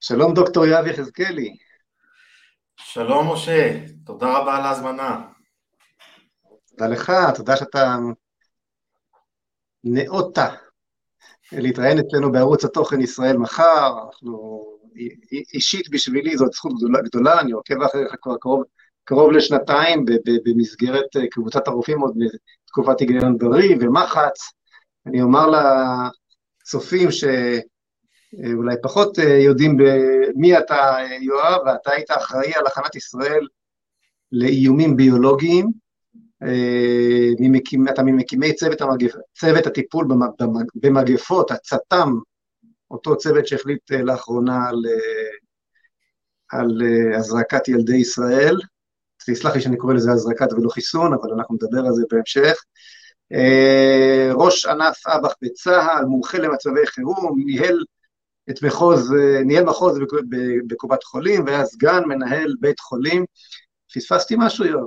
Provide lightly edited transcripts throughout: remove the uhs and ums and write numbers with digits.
שלום דוקטור יואב יחזקאלי. שלום משה, תודה רבה על ההזמנה. תודה לך, תודה שאתה נאות להתראיין אצלנו בערוץ התוכן ישראל מחר. אישית בשבילי זאת זכות גדולה, אני עוקב אחריך כבר קרוב לשנתיים במסגרת קבוצת הרופאים עוד בתקופת היגיון בריא ומחץ. אני אומר לצופים שאולי פחות יודעים מי אתה, יואב, ואתה היית אחראי על הכנת ישראל לאיומים ביולוגיים. אתה ממקימי צוות הטיפול במגפות, הצט"ם, אותו צוות שהחליט לאחרונה על הזרקת ילדי ישראל. תסלח לי שאני קורא לזה הזרקת ולא חיסון, אבל אנחנו נדבר על זה בהמשך. ראש ענף אב"ח בצה"ל, מומחה למצבי חירום, ניהל מחוז בקופת חולים, והיה סגן מנהל בית חולים. פספסתי משהו, יואב?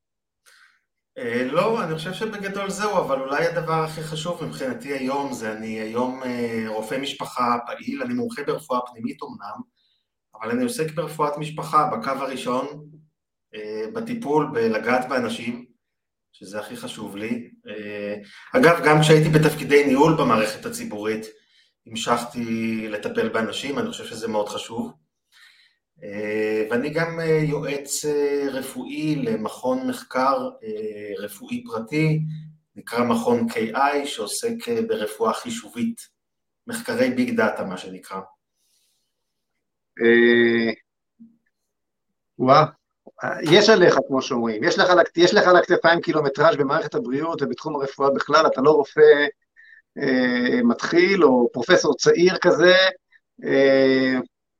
לא, אני חושב שבגדול זהו, אבל אולי הדבר הכי חשוב מבחינתי היום זה אני היום רופא משפחה פעיל, אני מומחה ברפואה פנימית אמנם, אבל אני עוסק ברפואת משפחה בקו הראשון, בטיפול, בלגעת באנשים, שזה הכי חשוב לי. אגב, גם כשהייתי בתפקידי ניהול במערכת הציבורית, המשכתי לטפל באנשים, אני חושב שזה מאוד חשוב. ואני גם יועץ רפואי למכון מחקר רפואי פרטי, נקרא מכון KI, שעוסק ברפואה חישובית, מחקרי ביג דאטה מה שנקרא. וואו, יש עליך, כמו שאומרים, יש לך על הכתפיים קילומטראז' במערכת הבריאות ובתחום הרפואה בכלל. אתה לא רופא מתחיל או פרופסור צעיר כזה. אה,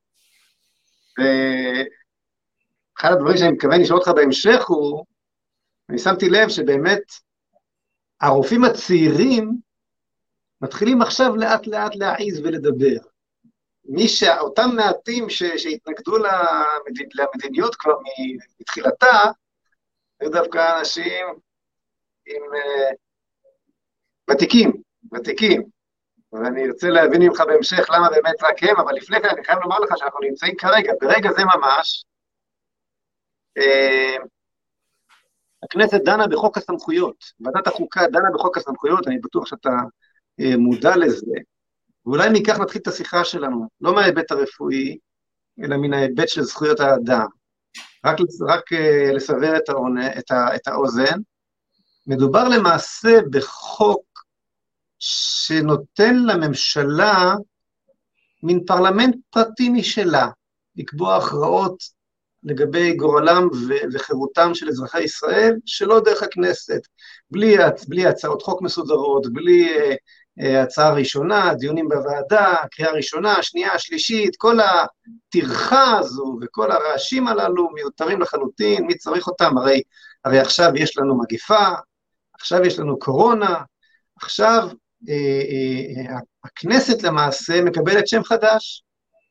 ואחד הדברים שאני מתכוון לשאול אותך בהמשך הוא, אני שמתי לב שבאמת הרופאים הצעירים מתחילים עכשיו לאט לאט להעיז ולדבר. אותם מעטים שהתנגדו למדיניות כבר מתחילתה, היו דווקא אנשים עם ותיקים, ואני ארצה להבין ממך בהמשך למה באמת רק הם, אבל לפני כן אני חייב לומר לך שאנחנו נמצאים ברגע זה ממש, אה, הכנסת דנה בחוק הסמכויות, ועדת החוקה דנה בחוק הסמכויות, אני בטוח שאתה מודע לזה, ואולי מכך נתחיל את השיחה שלנו, לא מההיבט הרפואי, אלא מן ההיבט של זכויות האדם. רק לסבר את האוזן, מדובר למעשה בחוק שנותן לממשלה מין פרלמנט פרטי משלה, לקבוע הכרעות לגבי גורלם וחירותם של אזרחי ישראל, שלא דרך הכנסת, בלי הצעות חוק מסודרות, בלי הצעה ראשונה, דיונים בוועדה, קריאה ראשונה, שנייה, שלישית, כל הטרחה הזו וכל הרעשים הללו מיותרים לחלוטין. מי צריך אותם? הרי עכשיו יש לנו מגיפה, עכשיו יש לנו קורונה, עכשיו הכנסת למעשה מקבלת שם חדש,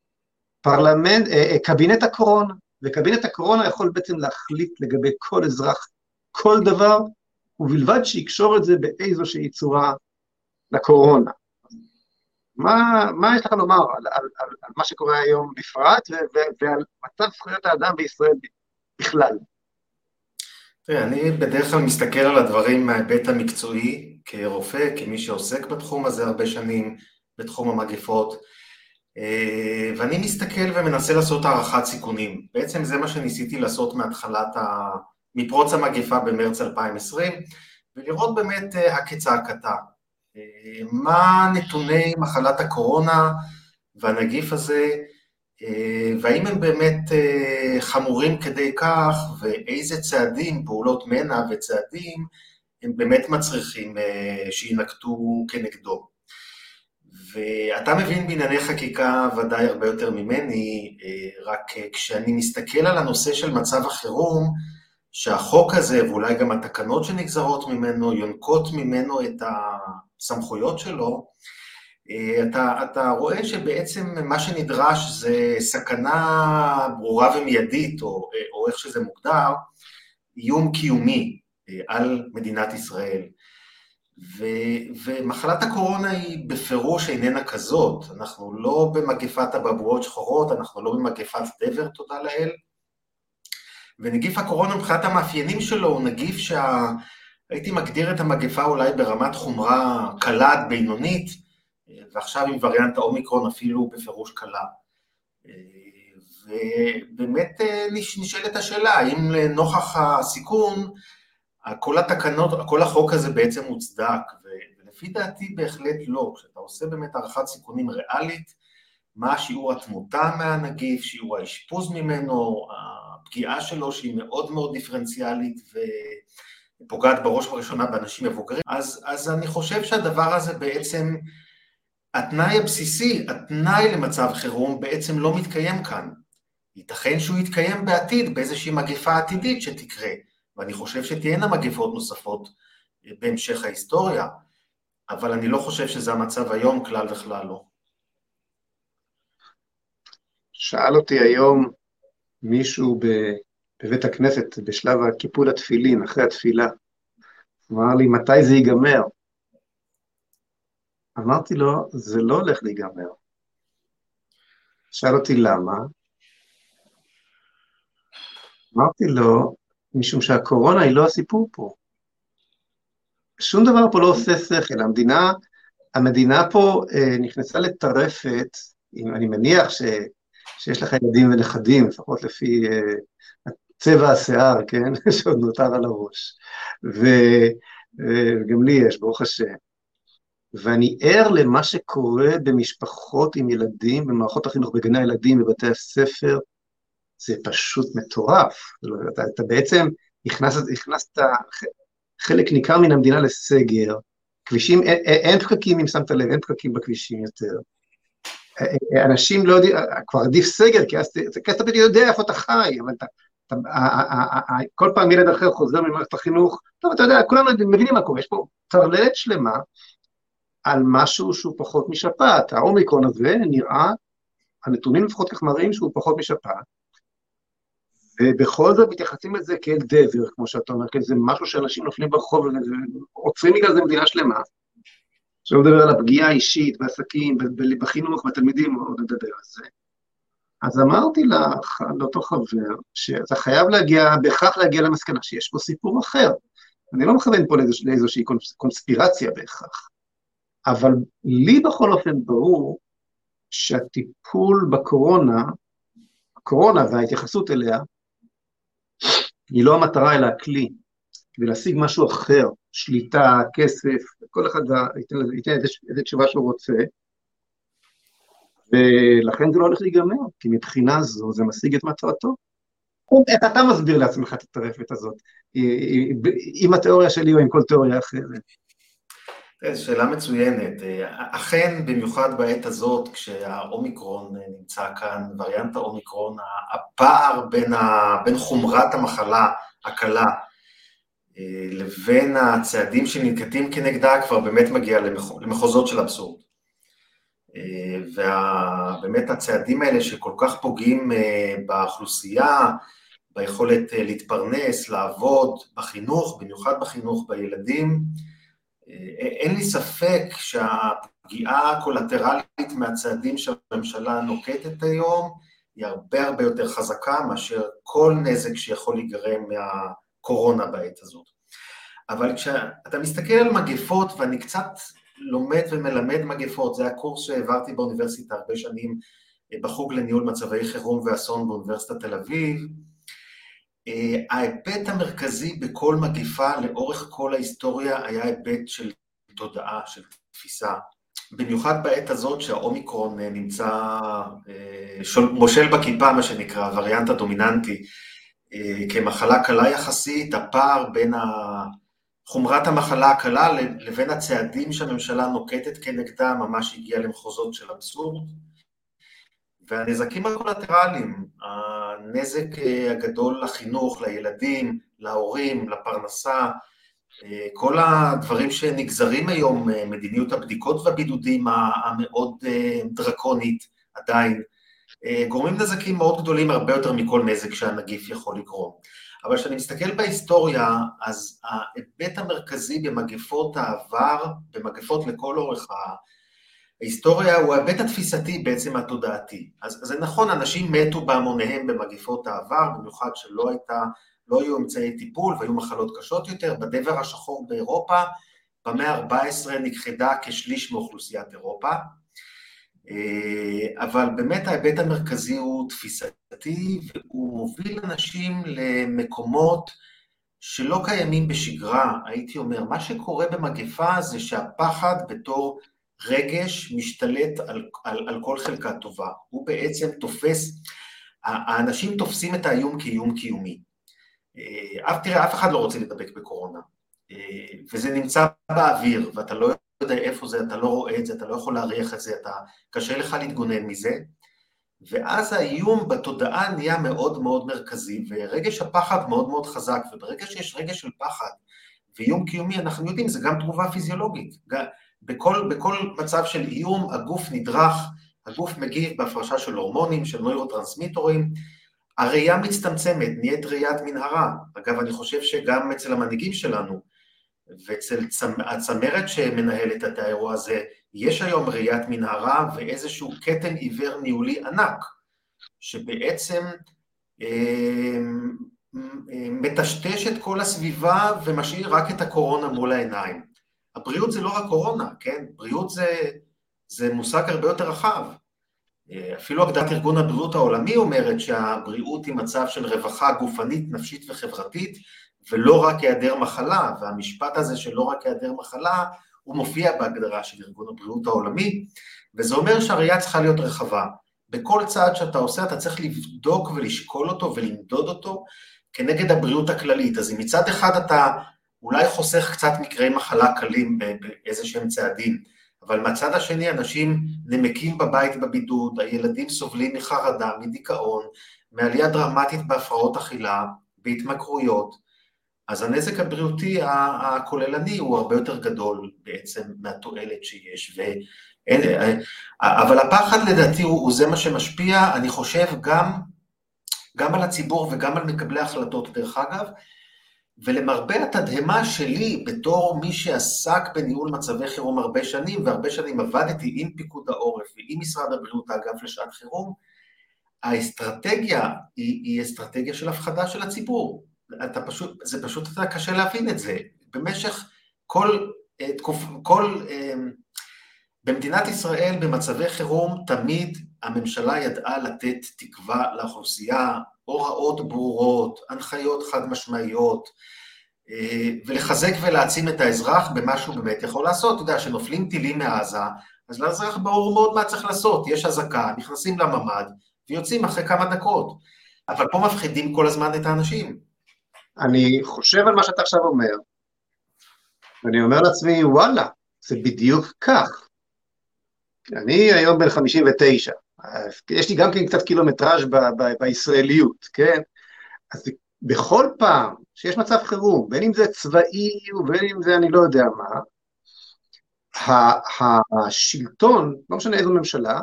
קבינט הקורונה, וקבינט הקורונה יכול בעצם להחליט לגבי כל אזרח, כל דבר, ובלבד שיקשור את זה באיזושהי צורה לקורונה. מה יש לך לומר על מה שקורה היום בפרט, ועל מצב זכויות האדם בישראל בכלל? תראה, אני בדרך כלל מסתכל על הדברים מההיבט המקצועי, כרופא, כמי שעוסק בתחום הזה הרבה שנים, בתחום המגפות, ואני מסתכל ומנסה לעשות הערכת סיכונים. בעצם זה מה שניסיתי לעשות מפרוץ המגפה במרץ 2020, ולראות באמת הכצעקתה. מה נתוני מחלת הקורונה והנגיף הזה, והאם הם באמת חמורים כדי כך, ואיזה צעדים, פעולות מנע וצעדים, הם באמת מצריכים שינקטו כנגדו. ואתה מבין בענייני חקיקה ודאי הרבה יותר ממני, רק כשאני מסתכל על הנושא של מצב החירום, שהחוק הזה ואולי גם התקנות שנגזרות ממנו, יונקות ממנו את הסמכויות שלו, אתה רואה שבעצם מה שנדרש זה סכנה ברורה ומיידית, או איך שזה מוגדר, איום קיומי על מדינת ישראל. ומחלת הקורונה היא בפירוש איננה כזאת, אנחנו לא במגפת הבבואות שחורות, אנחנו לא במגפת דבר, תודה לאל, ונגיף הקורונה מבחינת המאפיינים שלו הוא נגיף הייתי מגדיר את המגפה אולי ברמת חומרה קלה עד בינונית, ועכשיו עם וריאנט האומיקרון אפילו בפירוש קלה. ובאמת נשאלת השאלה, האם לנוכח הסיכון, כל החוק הזה בעצם מוצדק, ולפי דעתי בהחלט לא. כשאתה עושה באמת הערכת סיכונים ריאלית, מה שיעור התמותה מהנגיף, שיעור האשפוז ממנו, הפגיעה שלו שהיא מאוד מאוד דיפרנציאלית ופוגעת בראש ובראשונה באנשים מבוגרים, אז אני חושב שהדבר הזה בעצם, התנאי הבסיסי, התנאי למצב חירום בעצם לא מתקיים כאן. ייתכן שהוא יתקיים בעתיד באיזושהי מגפה עתידית שתקרה, ואני חושב שתהיינה מגפות נוספות בהמשך ההיסטוריה, אבל אני לא חושב שזה המצב היום כלל וכלל לא. שאל אותי היום מישהו בבית הכנסת, בשלב הקיפול התפילין, אחרי התפילה, אמר לי, מתי זה ייגמר? אמרתי לו, זה לא הולך להיגמר. שאל אותי למה? אמרתי לו, משום שהקורונה היא לא הסיפור פה. שום דבר פה לא עושה שכל, המדינה פה נכנסה לטרפת, אני מניח שיש לך ילדים ונכדים, לפחות לפי צבע השיער, כן, שעוד נותר על הראש, וגם לי יש, ברוך השם, ואני ער למה שקורה במשפחות עם ילדים, במערכות החינוך, בגני הילדים, בבתי הספר, זה פשוט מטורף, אתה בעצם הכנסת חלק ניכר מן המדינה לסגר, כבישים, אין פקקים אם שמת לב, אין פקקים בכבישים יותר, אנשים לא יודעים, כבר עדיף סגר, כי אז אתה בדיוק יודע איפה אתה חי, אבל כל פעם ילד אחר חוזר ממערכת החינוך, טוב, אתה יודע, כולנו מבינים מה קורה, יש פה טרללת שלמה, על משהו שהוא פחות משפעת, האומיקרון הזה נראה, הנתונים לפחות כך מראים שהוא פחות משפעת, ובכל זאת מתייחסים את זה כאל דבר, כמו שאתה אומר, זה משהו שאנשים נופלים ברחוב, עוצרים בגלל זה מדינה שלמה, שלא מדבר על הפגיעה האישית, בעסקים, בחינוך, בתלמידים, עוד נדבר על זה. אז אמרתי לאותו חבר, שאתה חייב בהכרח להגיע למסקנה, שיש פה סיפור אחר. אני לא מכוון פה לאיזושהי קונספירציה בהכרח, אבל לי בכל אופן ברור, שהטיפול הקורונה וההתייחסות אליה, היא לא המטרה אלא הכלי, כדי להשיג משהו אחר, שליטה, כסף, כל אחד ייתן איזה תשובה שהוא רוצה, ולכן זה לא הולך להיגמר, כי מבחינה זו זה משיג את מטרתו. איך אתה מסביר לעצמך את הטרפת הזאת, עם התיאוריה שלי או עם כל תיאוריה אחרת? זו שאלה מצוינת. אכן, במיוחד בעת הזאת, כשהאומיקרון נמצא כאן, וריאנט האומיקרון, הפער בין חומרת המחלה הקלה, לבין הצעדים שננקטים כנגדה, כבר באמת מגיע למחוזות של אבסורד. ובאמת הצעדים האלה שכל כך פוגעים באוכלוסייה, ביכולת להתפרנס, לעבוד, בחינוך, במיוחד בחינוך בילדים, אין לי ספק שהפגיעה הקולטרלית מהצעדים שהממשלה נוקטת היום, היא הרבה הרבה יותר חזקה מאשר כל נזק שיכול להיגרם מהקורונה בעת הזאת. אבל כשאתה מסתכל על מגפות, ואני קצת לומד ומלמד מגפות, זה הקורס שהעברתי באוניברסיטה הרבה שנים, בחוג לניהול מצבי חירום ואסון באוניברסיטת תל אביב, ההיבט המרכזי בכל מגפה לאורך כל ההיסטוריה היה היבט של תודעה, של תפיסה. במיוחד בעת הזאת שהאומיקרון נמצא מושל בכיפה, מה שנקרא, הווריאנט הדומיננטי, כמחלה קלה יחסית, הפער בין חומרת המחלה הקלה לבין הצעדים שהממשלה נוקטת כנגדה ממש הגיע למחוזות של אבסורד. והנזקים הקולטרליים, הנזק הגדול לחינוך, לילדים, להורים, לפרנסה, כל הדברים שנגזרים היום, מדיניות הבדיקות והבידודים המאוד דרקונית עדיין, גורמים נזקים מאוד גדולים הרבה יותר מכל נזק שהנגיף יכול לגרום. אבל כשאני מסתכל בהיסטוריה, אז ההיבט המרכזי במגפות העבר, במגפות לכל אורך ההיסטוריה, הוא ההיבט התפיסתי בעצם התודעתי. אז זה נכון, אנשים מתו בהמוניהם במגפות העבר, במיוחד לא היו אמצעי טיפול והיו מחלות קשות יותר. בדבר השחור באירופה, במאה ה-14 נכחדה כשליש מאוכלוסיית אירופה, אבל באמת ההיבט המרכזי הוא תפיסתי, והוא מוביל אנשים למקומות שלא קיימים בשגרה. הייתי אומר, מה שקורה במגפה זה שהפחד בתור רגש משתלט על כל חלקה טובה. הוא בעצם תופס, האנשים תופסים את האיום כאיום קיומי. תראה, אף אחד לא רוצה לדבק בקורונה, וזה נמצא באוויר, ואתה לא יודע איפה זה, אתה לא רואה את זה, אתה לא יכול להריח את זה, קשה לך להתגונן מזה, ואז האיום בתודעה נהיה מאוד מאוד מרכזי, ורגש הפחד מאוד מאוד חזק, וברגע שיש רגש של פחד ואיום קיומי, אנחנו יודעים, זה גם תגובה פיזיולוגית. בכל מצב של איום, הגוף נדרך, הגוף מגיב בהפרשה של הורמונים, של נוירוטרנסמיטורים, הראייה מצטמצמת, נהיית ראיית מנהרה. אגב, אני חושב שגם אצל המנהיגים שלנו, ואצל הצמרת שמנהלת את האירוע הזה, יש היום ראיית מנהרה ואיזשהו קטן עיוור ניהולי ענק, שבעצם מטשטש את כל הסביבה ומשאיר רק את הקורונה מול העיניים. הבריאות זה לא רק קורונה, כן? בריאות זה מושג הרבה יותר רחב. אפילו הגדרת ארגון הבריאות העולמי אומרת שהבריאות היא מצב של רווחה גופנית, נפשית וחברתית, ולא רק היעדר מחלה, והמשפט הזה של לא רק היעדר מחלה, הוא מופיע בהגדרה של ארגון הבריאות העולמי, וזה אומר שהראייה צריכה להיות רחבה. בכל צעד שאתה עושה, אתה צריך לבדוק ולשקול אותו ולמדוד אותו, כנגד הבריאות הכללית. אז אם מצד אחד אתה אולי חוסך קצת מקרי מחלה קלים באיזשהם צעדים, אבל מהצד השני אנשים נמקים בבית בבידוד, הילדים סובלים מחרדה, מדיכאון, מעלייה דרמטית בהפרעות אכילה, בהתמכרויות, אז הנזק הבריאותי הכוללני הוא הרבה יותר גדול בעצם מהתועלת שיש, אבל הפחד לדעתי הוא זה מה שמשפיע, אני חושב גם על הציבור וגם על מקבלי ההחלטות דרך אגב, ולמרבה התדהמה שלי בתור מי שעסק בניהול מצבי חירום הרבה שנים, והרבה שנים עבדתי עם פיקוד העורף ועם משרד הבריאות האגף לשעת חירום, האסטרטגיה היא אסטרטגיה של הפחדה של הציבור. זה פשוט קשה להבין את זה. במשך במדינת ישראל במצבי חירום תמיד הממשלה ידעה לתת תקווה לאוכלוסייה, הוראות ברורות, הנחיות חד משמעיות, ולחזק ולהעצים את האזרח במה שהוא באמת יכול לעשות. אתה יודע, שנופלים טילים מעזה, אז לאזרח ברור מאוד מה צריך לעשות, יש הזקה, נכנסים לממד ויוצאים אחרי כמה דקות, אבל פה מפחידים כל הזמן את האנשים. אני חושב על מה שאתה עכשיו אומר, ואני אומר לעצמי, וואלה, זה בדיוק כך. אני היום בן 59, יש לי גם כן קצת קילומטראז' בישראליות, כן? אז בכל פעם שיש מצב חירום, בין אם זה צבאי ובין אם זה אני לא יודע מה, השלטון, לא משנה איזו ממשלה,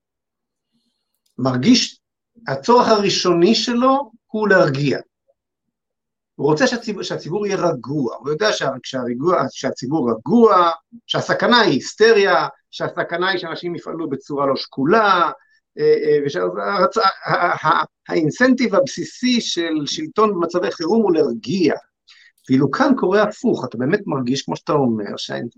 מרגיש, הצורך הראשוני שלו הוא להרגיע. הוא רוצה שהציבור יהיה רגוע, הוא יודע שהציבור רגוע, שהסכנה היא היסטריה, שהסכנה היא שאנשים יפעלו בצורה לא שקולה, והאינסנטיב הבסיסי של שלטון במצבי חירום הוא להרגיע. ואילו כאן קורה הפוך, אתה באמת מרגיש כמו שאתה אומר,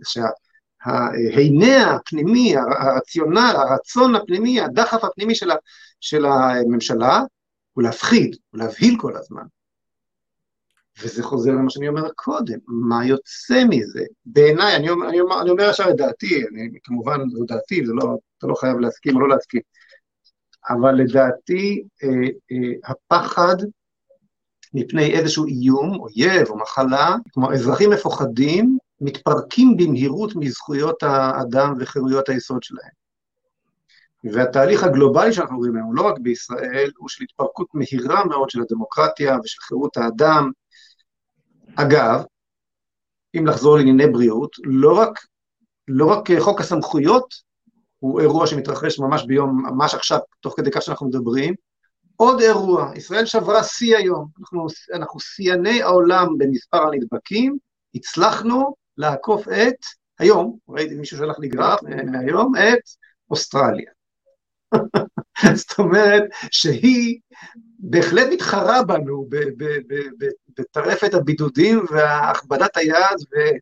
שההינע הפנימי, הרציונל, הרצון הפנימי, הדחף הפנימי של הממשלה, הוא להפחיד, הוא להבהיל כל הזמן. וזה חוזר למה שאני אומר קודם, מה יוצא מזה? בעיניי, אני אומר עכשיו את דעתי, כמובן זו דעתי, אתה לא חייב להסכים או לא להסכים, אבל לדעתי הפחד מפני איזשהו איום, אויב או מחלה, כמו אזרחים מפוחדים, מתפרקים במהירות מזכויות האדם וחירויות היסוד שלהם. והתהליך הגלובלי שאנחנו רואים היום, לא רק בישראל, הוא של התפרקות מהירה מאוד של הדמוקרטיה ושל חירות האדם. אגב, אם לחזור לענייני בריאות, לא רק חוק הסמכויות הוא אירוע שמתרחש ממש עכשיו, תוך כדי כך שאנחנו מדברים, עוד אירוע, ישראל שברה שיא היום, אנחנו שיאני העולם במספר הנדבקים, הצלחנו לעקוף היום, ראיתי מישהו שלח לי גרף מהיום, את אוסטרליה. זאת אומרת שהיא בהחלט מתחרה בנו בטרפת הבידודים והכבדת היד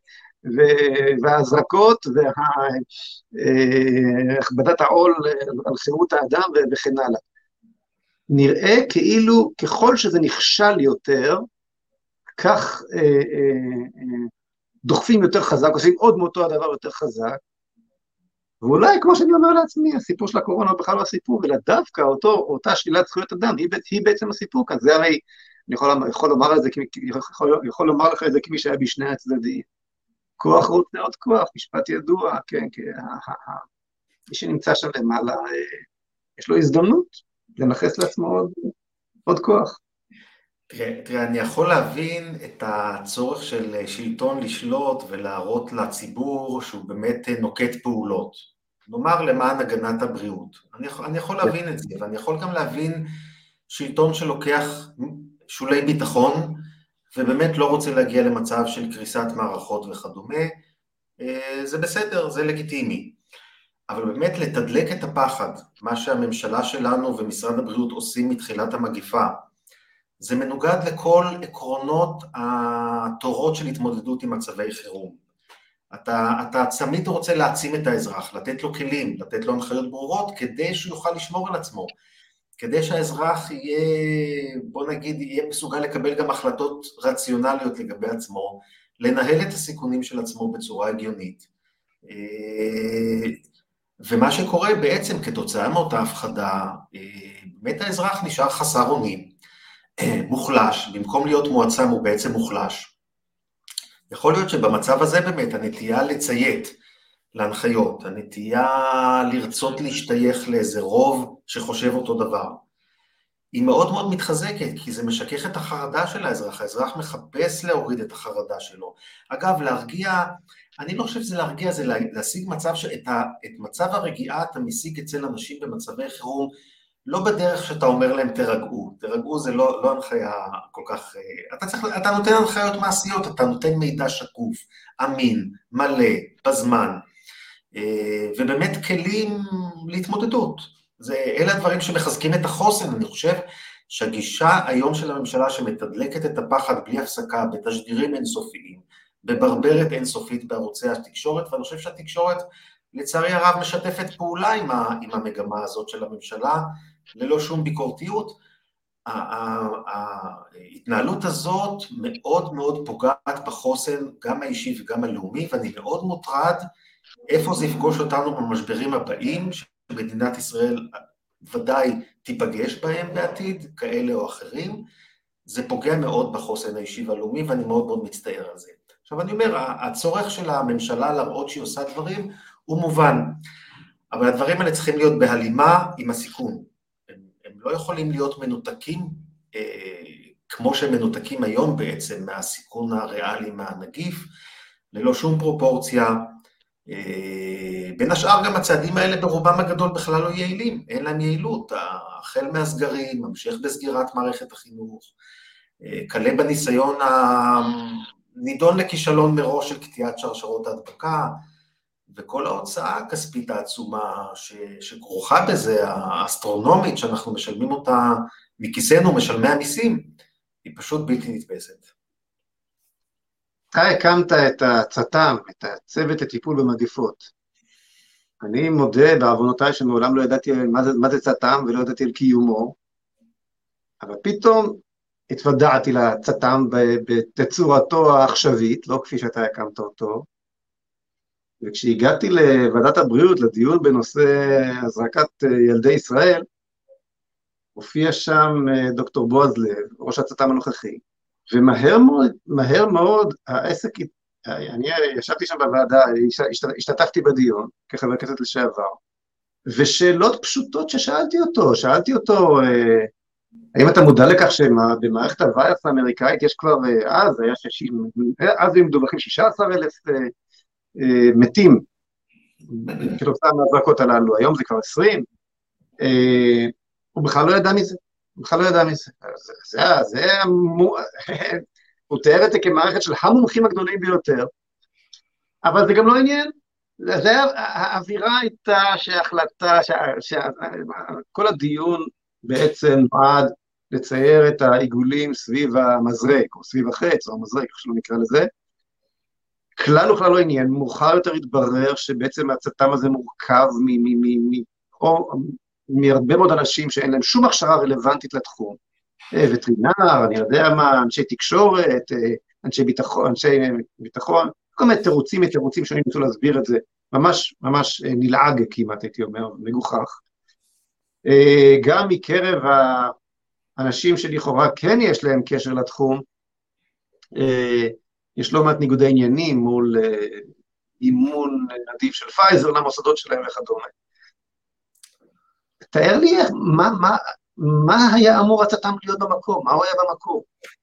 וההזרקות והכבדת העול על חירות האדם וכן הלאה. נראה כאילו ככל שזה נכשל יותר, כך דוחפים יותר חזק, עושים עוד מאותו הדבר יותר חזק, ואולי, כמו שאני אומר לעצמי, הסיפור של הקורונה הוא בכלל לא הסיפור, אלא דווקא אותה שלילת זכויות אדם, היא בעצם הסיפור כאן. זה הרי, אני יכול לומר לך את זה כמי שהיה בשני הצדדים. כוח רוצה עוד כוח, משפט ידוע, כן, מי שנמצא שם למעלה, יש לו הזדמנות לנחס לעצמו עוד כוח. תראה, אני יכול להבין את הצורך של שלטון לשלוט ולהראות לציבור שהוא באמת נוקט פעולות. נאמר למען הגנת הבריאות. אני יכול להבין את זה, ואני יכול גם להבין שלטון שלוקח שולי ביטחון, ובאמת לא רוצה להגיע למצב של קריסת מערכות וכדומה. זה בסדר, זה לגיטימי. אבל באמת לתדלק את הפחד, מה שהממשלה שלנו ומשרד הבריאות עושים מתחילת המגפה, זה מנוגד לכל עקרונות התורות של התמודדות עם מצבי חירום. אתה תמיד רוצה להעצים את האזרח, לתת לו כלים, לתת לו הנחיות ברורות, כדי שהוא יוכל לשמור על עצמו, כדי שהאזרח יהיה, בוא נגיד, יהיה מסוגל לקבל גם החלטות רציונליות לגבי עצמו, לנהל את הסיכונים של עצמו בצורה הגיונית. ומה שקורה בעצם כתוצאה מאותה הפחדה, באמת האזרח נשאר חסר אונים, מוחלש, במקום להיות מועצם הוא בעצם מוחלש. יכול להיות שבמצב הזה באמת הנטייה לציית להנחיות, הנטייה לרצות להשתייך לאיזה רוב שחושב אותו דבר, היא מאוד מאוד מתחזקת, כי זה משכך את החרדה של האזרח, האזרח מחפש להוריד את החרדה שלו. אגב, להרגיע, אני לא חושב שזה להרגיע, זה להשיג מצב שאת מצב הרגיעה אתה משיג אצל אנשים במצבי חירום, לא בדרך שאתה אומר להם תרגעו זה לא הנחיה כל כך, אתה נותן הנחיות מעשיות, אתה נותן מידע שקוף, אמין, מלא, בזמן, ובאמת כלים להתמודדות. אלה הדברים שמחזקים את החוסן. אני חושב שהגישה היום של הממשלה שמתדלקת את הפחד בלי הפסקה, בתשדירים אינסופיים, בברברת אינסופית בערוצי התקשורת, ואני חושב שהתקשורת לצערי הרב משתפת פעולה עם המגמה הזאת של הממשלה, ללא שום ביקורתיות. ההתנהלות הזאת מאוד מאוד פוגעת בחוסן, גם האישי וגם הלאומי, ואני מאוד מוטרד איפה זה יפגוש אותנו במשברים הבאים, שמדינת ישראל ודאי תיפגש בהם בעתיד, כאלה או אחרים. זה פוגע מאוד בחוסן האישי והלאומי, ואני מאוד מאוד מצטער על זה. עכשיו אני אומר, הצורך של הממשלה להראות שהיא עושה דברים, הוא מובן, אבל הדברים האלה צריכים להיות בהלימה עם הסיכון. הם לא יכולים להיות מנותקים, כמו שהם מנותקים היום בעצם, מהסיכון הריאלי מהנגיף, ללא שום פרופורציה. בין השאר גם הצעדים האלה ברובם הגדול בכלל לא יעילים, אין להם יעילות, החל מהסגרים, ממשיך בסגירת מערכת החינוך, קלה בניסיון נידון לכישלון מראש של קטיעת שרשרות ההדבקה, וכל ההוצאה הכספית העצומה שכרוכה בזה, האסטרונומית שאנחנו משלמים אותה מכיסנו, משלמי המיסים, היא פשוט בלתי נתפסת. אתה הקמת את הצט"ם, את הצוות לטיפול במגפות. אני מודה בעוונותיי שמעולם לא ידעתי מה זה צט"ם ולא ידעתי על קיומו, אבל פתאום התוודעתי לצט"ם בתצורתו העכשווית, לא כפי שאתה הקמת אותו, וכשהגעתי לוועדת הבריאות, לדיון בנושא הזרקת ילדי ישראל, הופיע שם דוקטור בועז לב, ראש הצט"ם הנוכחי, ומהר מאוד העסק, אני ישבתי שם בוועדה, השתתפתי בדיון כחבר כנסת לשעבר, ושאלות פשוטות ששאלתי אותו, האם אתה מודע לכך שבמערכת הווירוס האמריקאית יש כבר, אז היו מדווחים 16,000 מתים כתוצאה מהזרקות הללו, היום זה כבר 20, הוא בכלל לא ידע מזה. בכלל לא ידע מזה. הוא תיאר את זה כמערכת של המומחים הגדולים ביותר, אבל זה גם לא עניין. האווירה הייתה שההחלטה, כל הדיון בעצם נועד לצייר את העיגולים סביב המזרק, או סביב החץ, או המזרק, איך שלא נקרא לזה. כלל וכלל לא עניין, מאוחר יותר התברר שבעצם הצט"ם הזה מורכב מהרבה מאוד אנשים שאין להם שום הכשרה רלוונטית לתחום. וטרינר, אני יודע מה, אנשי תקשורת, אנשי ביטחון, כל מיני תירוצים שאני רוצה להסביר את זה, ממש נלעג כמעט, הייתי אומר, מגוחך. גם מקרב האנשים שלכאורה כן יש להם קשר לתחום, יש לא מעט ניגודי עניינים מול אימון נדיב של פייזר למוסדות שלהם וכדומה. תאר לי מה היה אמור הצט"ם להיות במקום, מה הוא היה במקום?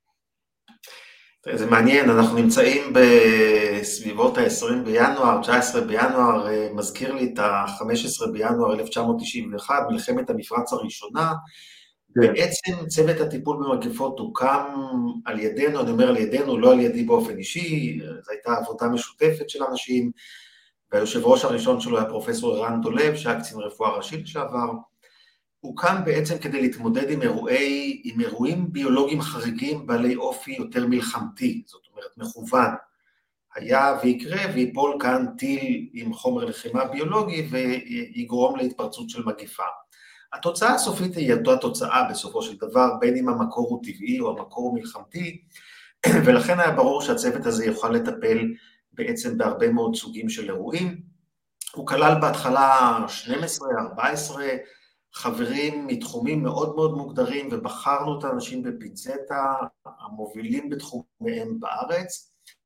זה מעניין, אנחנו נמצאים בסביבות ה-20 בינואר, 19 בינואר, מזכיר לי את ה-15 בינואר 1991, מלחמת המפרץ הראשונה, בעצם צוות הטיפול במגפות הוקם על ידינו, אני אומר על ידינו, לא על ידי באופן אישי, זו הייתה עבודה משותפת של אנשים, והיושב ראש הראשון שלו היה פרופסור ערן דולב, שהיה קצין רפואה ראשי לשעבר, הוקם בעצם כדי להתמודד עם אירועים ביולוגיים חריגים בעלי אופי יותר מלחמתי, זאת אומרת מכוון, היה ויקרה ויפול כאן טיל עם חומר לחימה ביולוגי ויגרום להתפרצות של מגיפה. התוצאה הסופית היא אותה תוצאה בסופו של דבר, בין אם המקור הוא טבעי או המקור הוא מלחמתי, ולכן היה ברור שהצוות הזה יוכל לטפל בעצם בהרבה מאוד סוגים של אירועים. הוא כלל בהתחלה 12-14 חברים מתחומים מאוד מאוד מוגדרים, ובחרנו את האנשים בפינצטה, המובילים בתחומיהם בארץ,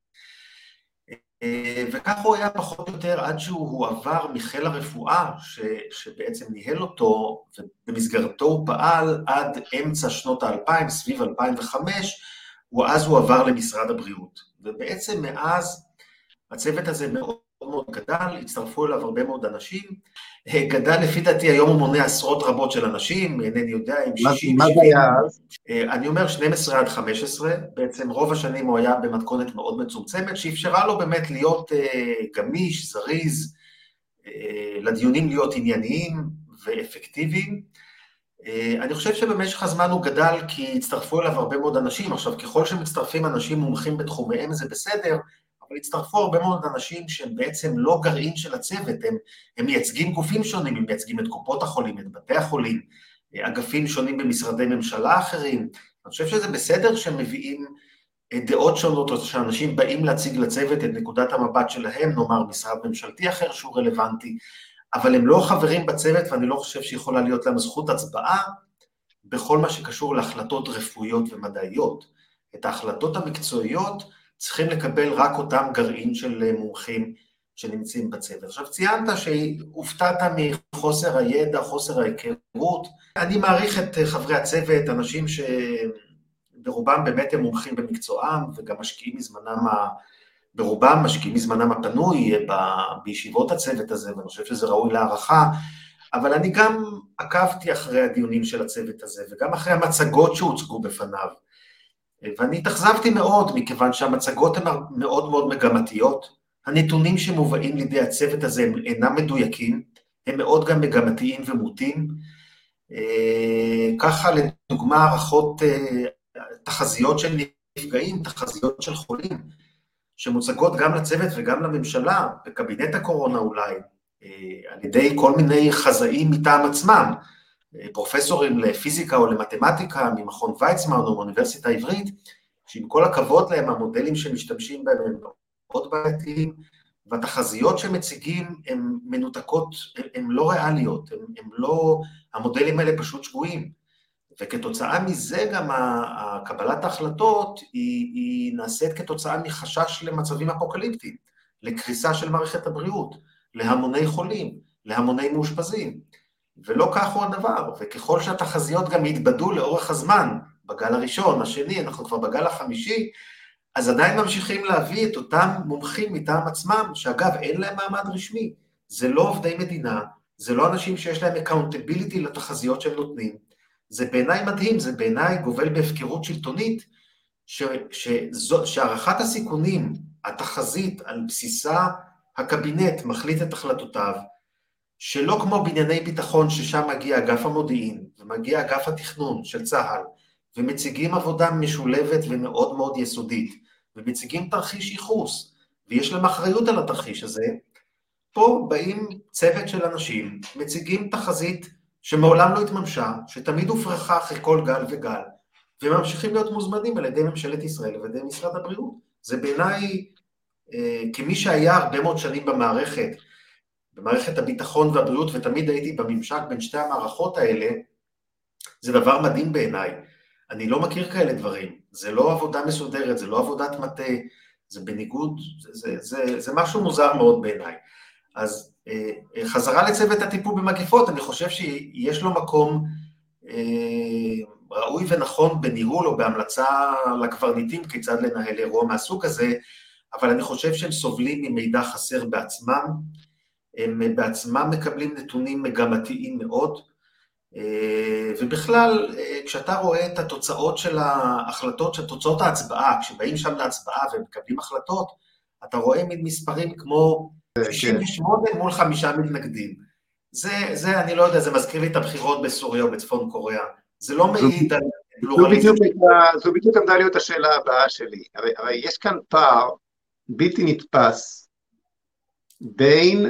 וכך הוא היה פחות או יותר עד שהוא עבר מחיל הרפואה, שבעצם ניהל אותו, ובמסגרתו הוא פעל עד אמצע שנות ה-2000, סביב 2005, ואז הוא עבר למשרד הבריאות. ובעצם מאז הצוות הזה מאוד מאוד גדל, הצטרפו אליו הרבה מאוד אנשים, גדל לפי דעתי היום הוא מונה עשרות רבות של אנשים, אינני יודע אם 60, מה 70, זה היה אז? אני אומר 12 עד 15, בעצם רוב השנים הוא היה במתכונת מאוד מצומצמת, שאפשרה לו באמת להיות גמיש, זריז, לדיונים להיות ענייניים ואפקטיביים. אני חושב שבמשך הזמן הוא גדל כי הצטרפו אליו הרבה מאוד אנשים, עכשיו ככל שמצטרפים אנשים מומחים בתחומיהם זה בסדר, אבל הצטרפו הרבה מאוד אנשים שהם בעצם לא גרעין של הצוות, הם מייצגים גופים שונים, הם מייצגים את קופות החולים, את בתי החולים, אגפים שונים במשרדי ממשלה אחרים. אני חושב שזה בסדר שהם מביאים דעות שונות, או שאנשים באים להציג לצוות את נקודת המבט שלהם, נאמר משרד ממשלתי אחר שהוא רלוונטי, אבל הם לא חברים בצוות, ואני לא חושב שיכולה להיות להם זכות הצבעה, בכל מה שקשור להחלטות רפואיות ומדעיות. את ההחלטות המקצועיות צריכים לקבל רק אותם גרעין של מומחים שנמצאים בצוות. עכשיו ציינת שהופתעת מחוסר הידע, חוסר ההיכרות. אני מעריך את חברי הצוות, אנשים שברובם באמת הם מומחים במקצועם, וגם משקיעים מזמנם, ברובם משקיעים מזמנם הפנוי בישיבות הצוות הזה, ואני חושב שזה ראוי להערכה, אבל אני גם עקבתי אחרי הדיונים של הצוות הזה, וגם אחרי המצגות שהוצגו בפניו, ואני התאכזבתי מאוד, מכיוון שהמצגות הן מאוד מאוד מגמתיות, הנתונים שמובאים לידי הצוות הזה הם אינם מדויקים, הם מאוד גם מגמתיים ומוטים, ככה לדוגמה הערכות תחזיות של נפגעים, תחזיות של חולים, שמוצגות גם לצוות וגם לממשלה, בקבינט הקורונה אולי, על ידי כל מיני חזאים מטעם עצמם, פרופסורים לפיזיקה או למתמטיקה ממכון ויצמן או מאוניברסיטה העברית, שעם כל הכבוד להם המודלים שמשתמשים בהם הם מאוד בעייתיים, והתחזיות שמציגים הן מנותקות, הן לא ריאליות, הן לא, המודלים האלה פשוט שגויים, וכתוצאה מזה גם קבלת ההחלטות היא נעשית כתוצאה מחשש למצבים אפוקליפטיים, לקריסה של מערכת הבריאות, להמוני חולים, להמוני מאושפזים, ולא כך הוא הדבר, וככל שהתחזיות גם יתבדו לאורך הזמן, בגל הראשון, השני, אנחנו כבר בגל החמישי, אז עדיין ממשיכים להביא את אותם מומחים מטעם עצמם, שאגב אין להם מעמד רשמי, זה לא עובדי מדינה, זה לא אנשים שיש להם accountability לתחזיות שהם נותנים, זה בעיניי מדהים, זה בעיניי גובל בהפקרות שלטונית, שהערכת הסיכונים, התחזית על בסיסה הקבינט מחליט את החלטותיו, שלא כמו בענייני ביטחון ששם מגיע אגף המודיעין, ומגיע אגף התכנון של צה"ל, ומציגים עבודה משולבת ומאוד מאוד יסודית, ומציגים תרחיש ייחוס, ויש להם אחריות על התרחיש הזה. פה באים צוות של אנשים, מציגים תחזית שמעולם לא התממשה, שתמיד הופרחה אחרי כל גל וגל, וממשיכים להיות מוזמנים על ידי ממשלת ישראל ועל ידי משרד הבריאות. זה בעיניי, כמי שהיה הרבה מאוד שנים במערכת הביטחון והבריאות, ותמיד הייתי בממשק בין שתי המערכות האלה, זה דבר מדהים בעיניי. אני לא מכיר כאלה דברים, זה לא עבודה מסודרת, זה לא עבודת מטה, זה בניגוד, זה משהו מוזר מאוד בעיניי. אז חזרה לצוות הטיפול במגפות, אני חושב שיש לו מקום ראוי ונכון בניהול או בהמלצה לקברניטים כיצד לנהל אירוע מהסוג הזה, אבל אני חושב שהם סובלים ממידע חסר בעצמם, הם בעצמם מקבלים נתונים מגמתיים מאוד, ובכלל, כשאתה רואה את התוצאות של ההחלטות, של תוצאות ההצבעה, כשבאים שם להצבעה ומקבלים החלטות, אתה רואה מין מספרים כמו 68 מול 5 מתנגדים. זה, אני לא יודע, זה מזכיר לי את הבחירות בסוריה ובצפון קוריאה. זה לא מעיד על פלורליזם. זו בדיוק עמדה להיות השאלה הבאה שלי. הרי יש כאן פער בלתי נתפס בין,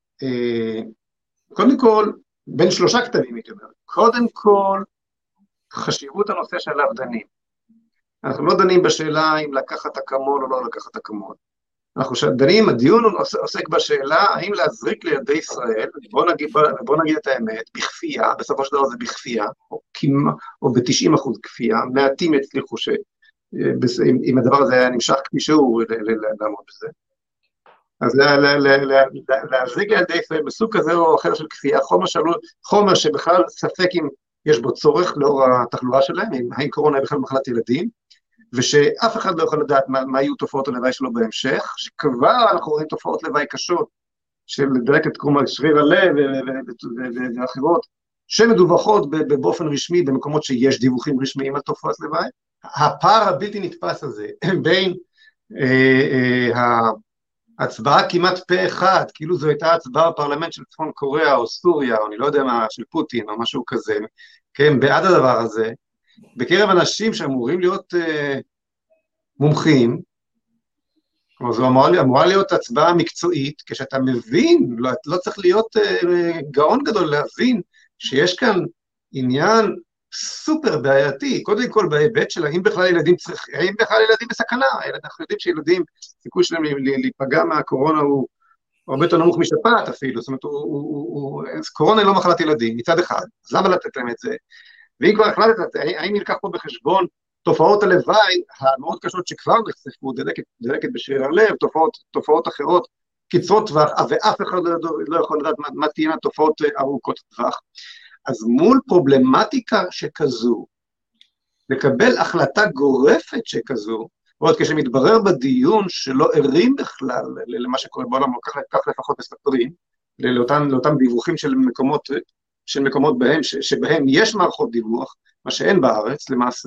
קודם כל, בין שלושה כתבים, הייתי אומר. קודם כל, חשיבות הנושא שעליו דנים. אנחנו לא דנים בשאלה אם לקחת אקמול או לא לקחת אקמול. אנחנו דנים, הדיון עוסק בשאלה האם להזריק לילדי ישראל, בוא נגיד את האמת, בכפייה, בסופו של דבר זה בכפייה, או ב-90% כפייה, מעטים יצליחו אם הדבר הזה היה נמשך כפי שהוא לעמוד בזה. אז להזריק לילדי ישראל בסוג כזה או אחר של כפייה, חומר שבכלל ספק אם יש בו צורך לאור התחלואה שלהם, האם קורונה היא בכלל מחלת ילדים, ושאף אחד לא יכול לדעת מה יהיו תופעות הלוואי שלו בהמשך, שכבר אנחנו רואים תופעות לוואי קשות, של דלקת קרום שריר הלב ואחרות, שמדווחות באופן רשמי במקומות שיש דיווחים רשמיים על תופעות לוואי. הפער הבלתי נתפס הזה בין ההצבעה כמעט פה אחד, כאילו זו הייתה הצבעה בפרלמנט של צפון קוריאה או סוריה, או אני לא יודע מה, של פוטין או משהו כזה, כן, בעד הדבר הזה, בקרב אנשים שאמורים להיות מומחים, כלומר זו אמורה להיות הצבעה מקצועית, כשאתה מבין, לא צריך להיות גאון גדול להבין, שיש כאן עניין סופר בעייתי, קודם כל בהיבט של האם בכלל ילדים בסכנה, אנחנו יודעים שילדים, סיכוי שלהם להיפגע מהקורונה הוא הרבה יותר נמוך משפעת אפילו, זאת אומרת, קורונה היא לא מחלת ילדים, מצד אחד, אז למה לתת להם את זה? ואם כבר החלטת, האם נלקח פה בחשבון תופעות הלוואי המאוד קשות שכבר נחשפו, דלקת בשריר הלב, תופעות אחרות, קצרות טווח, ואף אחד לא יכול לדעת מה תהיינה תופעות ארוכות טווח. אז מול פרובלמטיקה שכזו, לקבל החלטה גורפת שכזו, ועוד כשמתברר בדיון שלא ערים בכלל למה שקורה בעולם, כך לפחות מספרים, לאותם דיווחים של מקומות שבהם יש מערכות דיווח, מה שאין בארץ למעשה,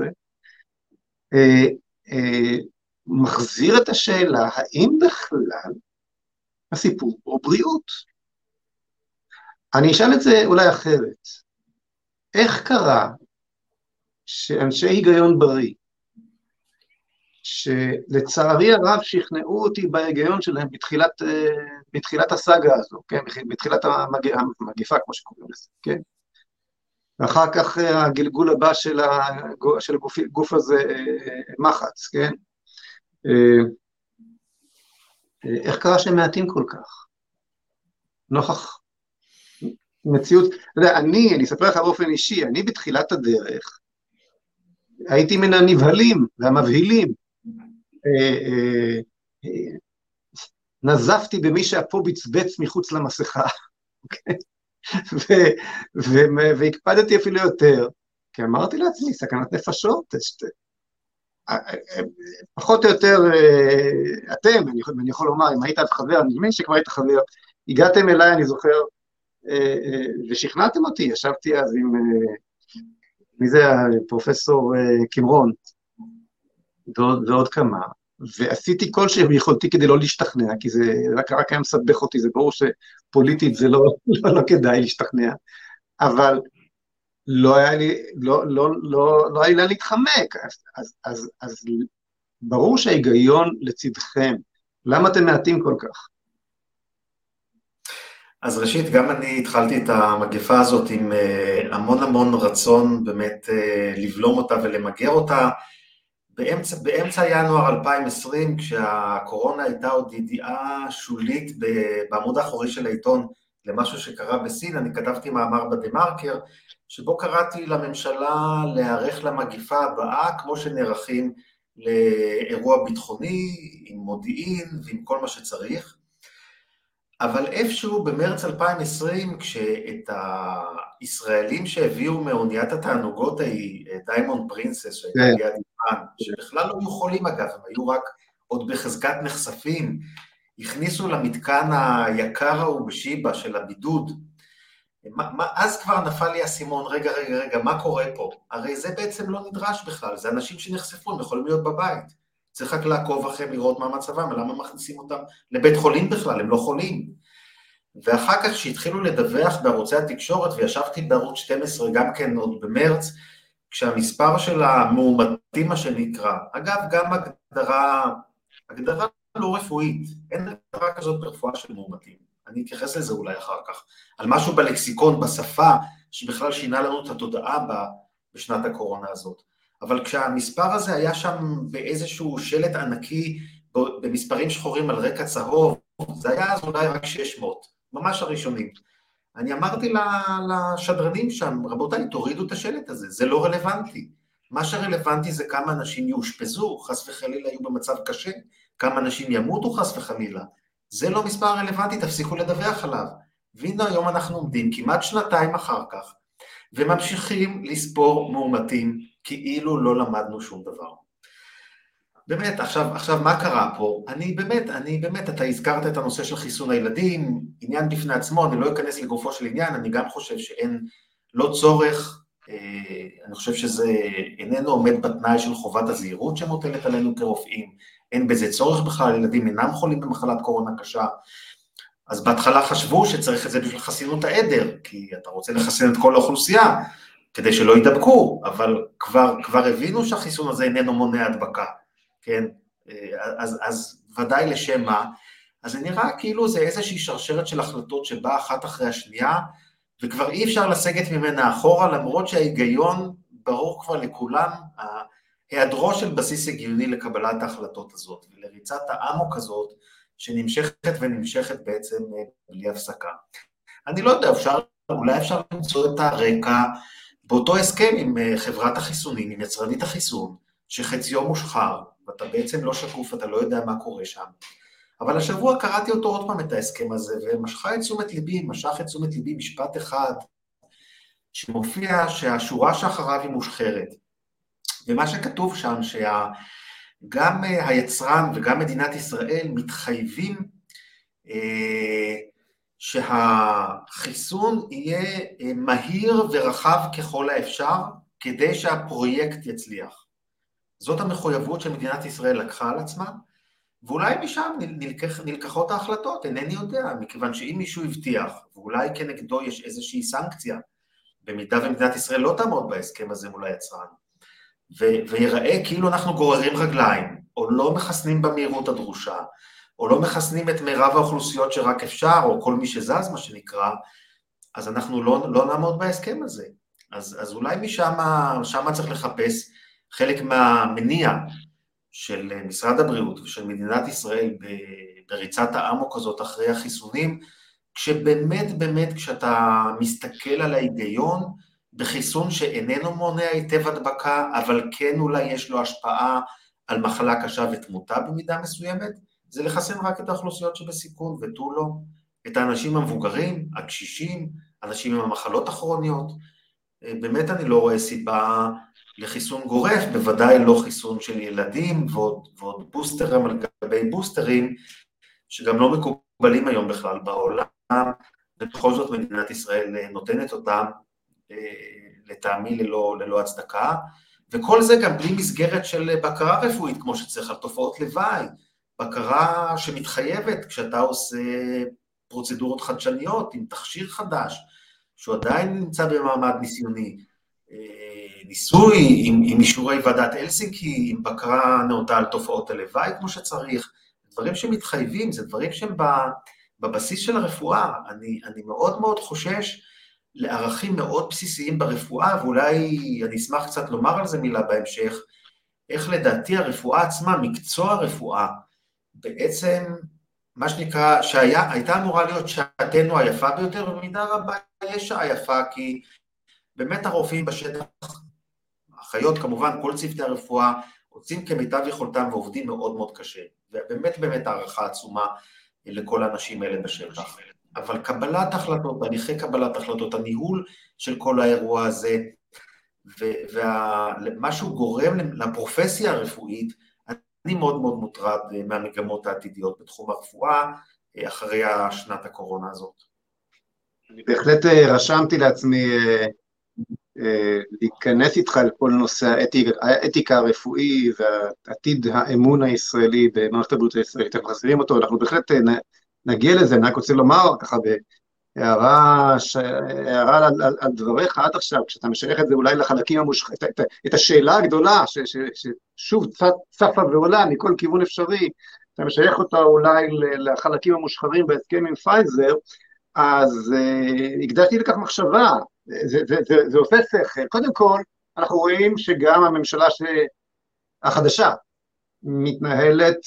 מחזיר את השאלה, האם בכלל הסיפור הוא בריאות? אני אשאל את זה אולי אחרת. איך קרה שאנשי היגיון בריא, שלצערי הרב שכנעו אותי בהיגיון שלהם בתחילת הסאגה הזו, כן? בתחילת המגפה, כמו שקוראים לזה, כן? ואחר כך הגלגול הבא של הגוף הזה מחץ, כן? איך קרה שהם מעטים כל כך? נוכח מציאות, אתה יודע, אני אספר לך באופן אישי, אני בתחילת הדרך, הייתי מן הנבהלים והמבהילים, נזפתי במי שהפה בצבץ מחוץ למסכה, והקפדתי אפילו יותר, כי אמרתי לעצמי, סכנת נפשות, פחות או יותר, אתם, אני יכול לומר, אם היית חבר, אני מבין שכבר היית חבר, הגעתם אליי, אני זוכר, ושכנעתם אותי, ישבתי אז מי זה פרופסור קמרון, ועוד כמה, ועשיתי כל שיכולתי כדי לא להשתכנע, כי זה רק היה מסבך אותי, זה ברור שפוליטית זה לא כדאי להשתכנע, אבל לא היה לי, לא היה לי לאן להתחמק, אז ברור שההיגיון לצדכם, למה אתם מעטים כל כך? אז ראשית, גם אני התחלתי את המגפה הזאת עם המון המון רצון באמת לבלום אותה ולמגר אותה. באמצע ינואר 2020, כשהקורונה הייתה עוד ידיעה שולית בעמוד האחורי של העיתון למשהו שקרה בסין, אני כתבתי מאמר בדה-מרקר, שבו קראתי לממשלה להיערך למגפה הבאה, כמו שנערכים לאירוע ביטחוני, עם מודיעין ועם כל מה שצריך. אבל איפשהו במרץ 2020, כשאת הישראלים שהביאו מאוניית התענוגות ההיא, דיימונד פרינסס, שהייתה ליד איראן, שבכלל לא היו חולים אגב, הם היו רק עוד בחזקת נחשפים, הכניסו למתקן היקר ההוא בשיבה של הבידוד, אז כבר נפל לי הסימון, רגע, מה קורה פה? הרי זה בעצם לא נדרש בכלל, זה אנשים שנחשפו, הם יכולים להיות בבית. צריך רק לעקוב אחרי לראות מה מצבם, ולמה מכניסים אותם לבית חולים בכלל, הם לא חולים. ואחר כך שהתחילו לדווח בערוצי התקשורת, וישבתי בערוץ 12 גם כן עוד במרץ, כשהמספר של המאומתים, מה שנקרא, אגב, גם הגדרה לא רפואית, אין הגדרה כזאת ברפואה של מאומתים, אני אתייחס לזה אולי אחר כך, על משהו בלקסיקון, בשפה, שבכלל שינה לנו את התודעה בשנת הקורונה הזאת. אבל כשהמספר הזה היה שם באיזשהו שלט ענקי, במספרים שחורים על רקע צהוב, זה היה אז אולי רק 600, ממש הראשונים. אני אמרתי לשדרנים שם, רבותיי, תורידו את השלט הזה, זה לא רלוונטי. מה שרלוונטי זה כמה אנשים יאושפזו, חס וחלילה יהיו במצב קשה, כמה אנשים ימותו חס וחלילה. זה לא מספר רלוונטי, תפסיקו לדווח עליו. והנה היום אנחנו עומדים כמעט שנתיים אחר כך, וממשיכים לספור מאומתים, כאילו לא למדנו שום דבר. באמת, עכשיו מה קרה פה? אני באמת, אתה הזכרת את הנושא של חיסון הילדים, עניין בפני עצמו, אני לא אכנס לגופו של עניין, אני גם חושב שאין, לא צורך, אני חושב שזה איננו עומד בתנאי של חובת הזהירות שמוטלת עלינו כרופאים, אין בזה צורך בכלל, ילדים אינם חולים במחלת קורונה קשה, אז בהתחלה חשבו שצריך את זה בשביל חסינות העדר, כי אתה רוצה לחסן את כל האוכלוסייה, כדי שלא ידבקו, אבל כבר הבינו שהחיסון הזה איננו מונע הדבקה, כן? אז ודאי לשם מה, אז זה נראה כאילו זה איזושהי שרשרת של החלטות שבאה אחת אחרי השנייה, וכבר אי אפשר לסגת ממנה אחורה, למרות שההיגיון ברור כבר לכולם, היעדרו של בסיס הגיוני לקבלת ההחלטות הזאת, ולריצת האמוק הזאת, שנמשכת ונמשכת בעצם בלי הפסקה. אני לא יודע, אולי אפשר למצוא את הרקע באותו הסכם עם חברת החיסונים, עם יצרנית החיסון, שחציו מושחר, ואתה בעצם לא שקוף, אתה לא יודע מה קורה שם. אבל השבוע קראתי אותו עוד פעם את ההסכם הזה, ומשך את תשומת ליבי משפט אחד, שמופיע שהשורה שאחריו היא מושחרת. ומה שכתוב שם, גם היצרן וגם מדינת ישראל מתחייבים שהחיסון יהיה מהיר ורחב ככל האפשר, כדי שהפרויקט יצליח. זאת המחויבות שמדינת ישראל לקחה על עצמה, ואולי משם נלקחות ההחלטות, אינני יודע, מכיוון שאם מישהו הבטיח, ואולי כנגדו יש איזושהי סנקציה, במידה ומדינת ישראל לא תעמוד בהסכם הזה מול היצרן, ויראה כאילו אנחנו גוררים רגליים, או לא מחסנים במהירות הדרושה, או לא מחסנים את מירב האוכלוסיות שרק אפשר, או כל מי שזז מה שנקרא, אז אנחנו לא נעמוד בהסכם הזה. אז אולי משם צריך לחפש חלק מהמניע של משרד הבריאות ושל מדינת ישראל בריצת האמוק הזאת אחרי החיסונים, כשבאמת כשאתה מסתכל על ההיגיון, בחיסון שאיננו מונע היטב הדבקה, אבל כן אולי יש לו השפעה על מחלה קשה ותמותה במידה מסוימת, זה לחסן רק את האוכלוסיות שבסיכון ותו לא, את האנשים המבוגרים, הקשישים, אנשים עם המחלות הכרוניות. באמת אני לא רואה סיבה לחיסון גורף, בוודאי לא חיסון של ילדים ועוד בוסטרים על גבי בוסטרים, שגם לא מקובלים היום בכלל בעולם, ובכל זאת מדינת ישראל נותנת אותם לטעמי ללא הצדקה, וכל זה גם בלי מסגרת של בקרה רפואית, כמו שצריך על תופעות לוואי, בקרה שמתחייבת כשאתה עושה פרוצדורות חדשניות עם תכשיר חדש, שהוא עדיין נמצא במעמד ניסיוני, ניסוי עם אישורי ועדת אלסינקי, עם בקרה נאותה על תופעות הלוואי כמו שצריך, דברים שמתחייבים, זה דברים שהם בבסיס של הרפואה. אני מאוד מאוד חושש לערכים מאוד בסיסיים ברפואה, ואולי אני אשמח קצת לומר על זה מילה בהמשך, איך לדעתי הרפואה עצמה, מקצוע הרפואה, בעצם מה שנקרא, שהייתה אמורה להיות שעתנו היפה ביותר, במידה רבה יש שעה יפה, כי באמת הרופאים בשטח, האחיות כמובן, כל צוותי הרפואה, עושים כמיטב יכולתם ועובדים מאוד מאוד קשה, ובאמת הערכה עצומה לכל האנשים האלה בשטח. אבל קבלת החלטות, בהליכי קבלת החלטות, הניהול של כל האירוע הזה, ומה שהוא גורם לפרופסיה הרפואית, אני מאוד מאוד מוטרד מהמגמות העתידיות בתחום הרפואה, אחרי שנת הקורונה הזאת. אני בהחלט רשמתי לעצמי להיכנס איתך לכל נושא האתיקה הרפואי ועתיד האמון הישראלי במערכת הבריאות הישראלית. אנחנו חסרים אותו, אנחנו בהחלט נגיע לזה. אני רק רוצה לומר ככה הערה על דבריך עד עכשיו, כשאתה משייך את זה אולי לחלקים המושחרים, את השאלה הגדולה ששוב צפה ועולה מכל כיוון אפשרי, אתה משייך אותה אולי לחלקים המושחרים בהסכם עם פייזר, אז הקדשתי לכך מחשבה, זה עושה שכל. קודם כל, אנחנו רואים שגם הממשלה החדשה מתנהלת,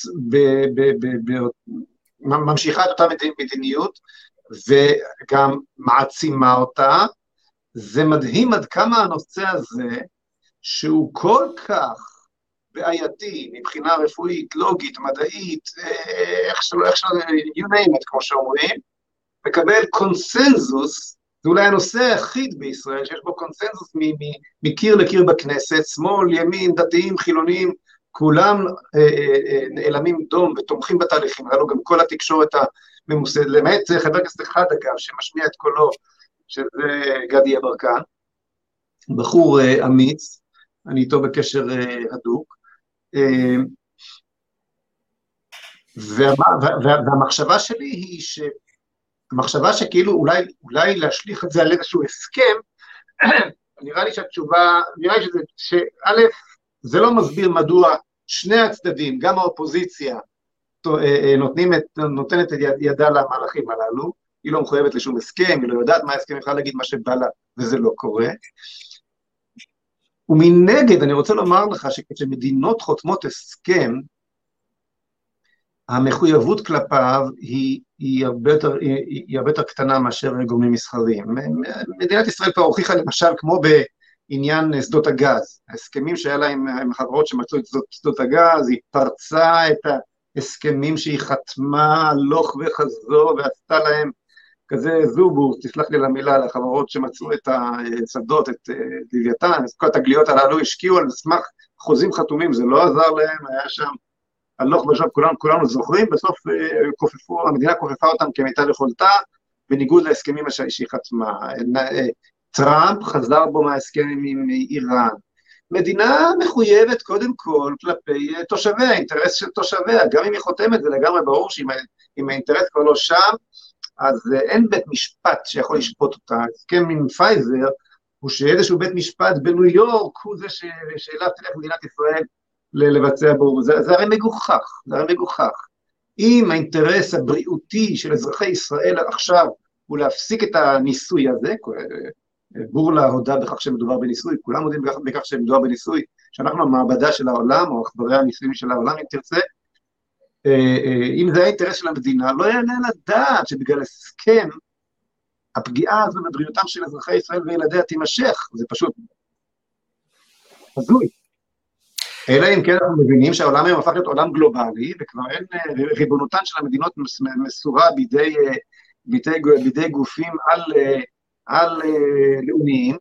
ממשיכה את אותה מדיניות, וגם מעצימה אותה. זה מדהים עד כמה הנושא הזה, שהוא כל כך בעייתי, מבחינה רפואית, לוגית, מדעית, איך שלא, you name it, כמו שאומרים, מקבל קונסנזוס, זה אולי הנושא היחיד בישראל, שיש בו קונסנזוס מקיר לקיר בכנסת, שמאל, ימין, דתיים, חילונים, כולם נעלמים דום ותומכים בתהליכים, הללו גם כל התקשורת הממוסד, למעט חבר הכנסת אחד אגב, שמשמיע את קולו, שזה גדי יברקן, בחור אמיץ, אני איתו בקשר הדוק, והמחשבה שלי היא המחשבה שכאילו אולי להשליך את זה על איזשהו הסכם, נראה לי שהתשובה, נראה לי שא', זה לא מסביר מדוע שני הצדדים, גם האופוזיציה, נותנת את ידה למהלכים הללו, היא לא מחויבת לשום הסכם, היא לא יודעת מה ההסכם, יכולה להגיד מה שבא לה, וזה לא קורה. ומנגד, אני רוצה לומר לך שכשמדינות חותמות הסכם, המחויבות כלפיו היא הרבה יותר קטנה מאשר גורמים מסחריים. מדינת ישראל כבר הוכיחה למשל כמו בעניין שדות הגז, ההסכמים שהיה להם עם חברות שמצאו את שדות הגז, היא פרצה את ההסכמים שהיא חתמה הלוך וחזור ועשתה להם כזה זובוס, תסלח לי למילה, לחברות שמצאו את השדות, את לוויתן, את כל התגליות הללו השקיעו על סמך חוזים חתומים, זה לא עזר להם, היה שם הלוך ושוב, כולנו זוכרים, בסוף המדינה כופפה אותם כמיטב יכולתה, בניגוד להסכמים שהיא חתמה. טראמפ חזר בו מההסכמים עם איראן. מדינה מחויבת קודם כל כלפי תושביה, האינטרס של תושביה, גם אם היא חותמת, זה לגמרי ברור שאם האינטרס כבר לא שם, אז אין בית משפט שיכול לשפוט אותה. הסכם עם פייזר, הוא שאיזשהו בית משפט בניו יורק, הוא זה שאליו תלך מדינת ישראל, לבצע בו, זה הרי מגוחך, אם האינטרס הבריאותי של אזרחי ישראל עכשיו, הוא להפסיק את הניסוי הזה, בורלה הודע בכך שמדובר בניסוי, כולם יודעים בכך שמדובר בניסוי, שאנחנו המעבדה של העולם, או אחברי הניסויים של העולם, אם תרצה, אם זה האינטרס של המדינה, לא יעלה לדעת שבגלל הסכם, הפגיעה הזו בבריאותם של אזרחי ישראל וילדיה תימשך, זה פשוט הזוי. אלא אם כן אנחנו מבינים שהעולם היום הפך להיות עולם גלובלי, וכבר אין ריבונותן של המדינות מסורה בידי גופים על לאומיים.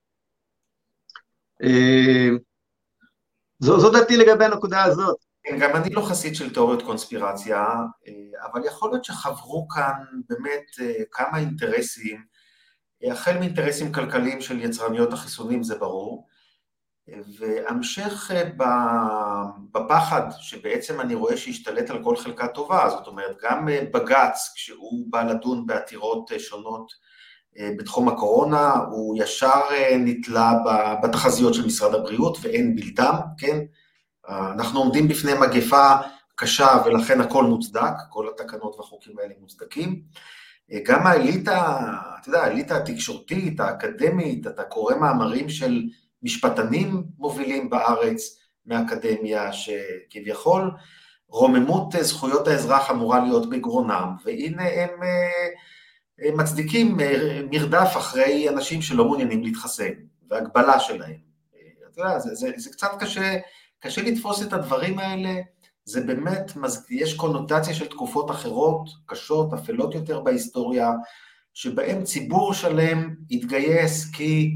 זו דעתי לגבי הנקודה הזאת. גם אני לא חסיד של תיאוריות קונספירציה, אבל יכול להיות שחברו כאן באמת כמה אינטרסים החל מאינטרסים כלכליים של יצרניות החיסונים, זה ברור, והמשך בפחד שבעצם אני רואה שהשתלט על כל חלקה טובה, זאת אומרת, גם בג"ץ, כשהוא בא לדון בעתירות שונות בתחום הקורונה, הוא ישר נתלה בתחזיות של משרד הבריאות, ואין בלתם, כן? אנחנו עומדים בפני מגפה קשה, ולכן הכל מוצדק, כל התקנות והחוקים האלה מוצדקים. גם האליטה, אתה יודע, האליטה התקשורתית, האקדמית, אתה קורא מאמרים של משפטנים מובילים בארץ מהאקדמיה, שכביכול רוממות זכויות האזרח אמורה להיות בגרונם, והנה הם מצדיקים מרדף אחרי אנשים שלא מעוניינים להתחסן, והגבלה שלהם. אתה יודע, זה קצת קשה לתפוס את הדברים האלה, זה באמת, יש קונוטציה של תקופות אחרות, קשות, אפלות יותר בהיסטוריה, שבהם ציבור שלם התגייס כי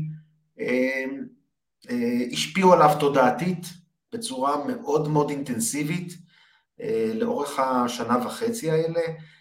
השפיעו עליו תודעתית בצורה מאוד מאוד אינטנסיבית, לאורך השנה וחצי האלה.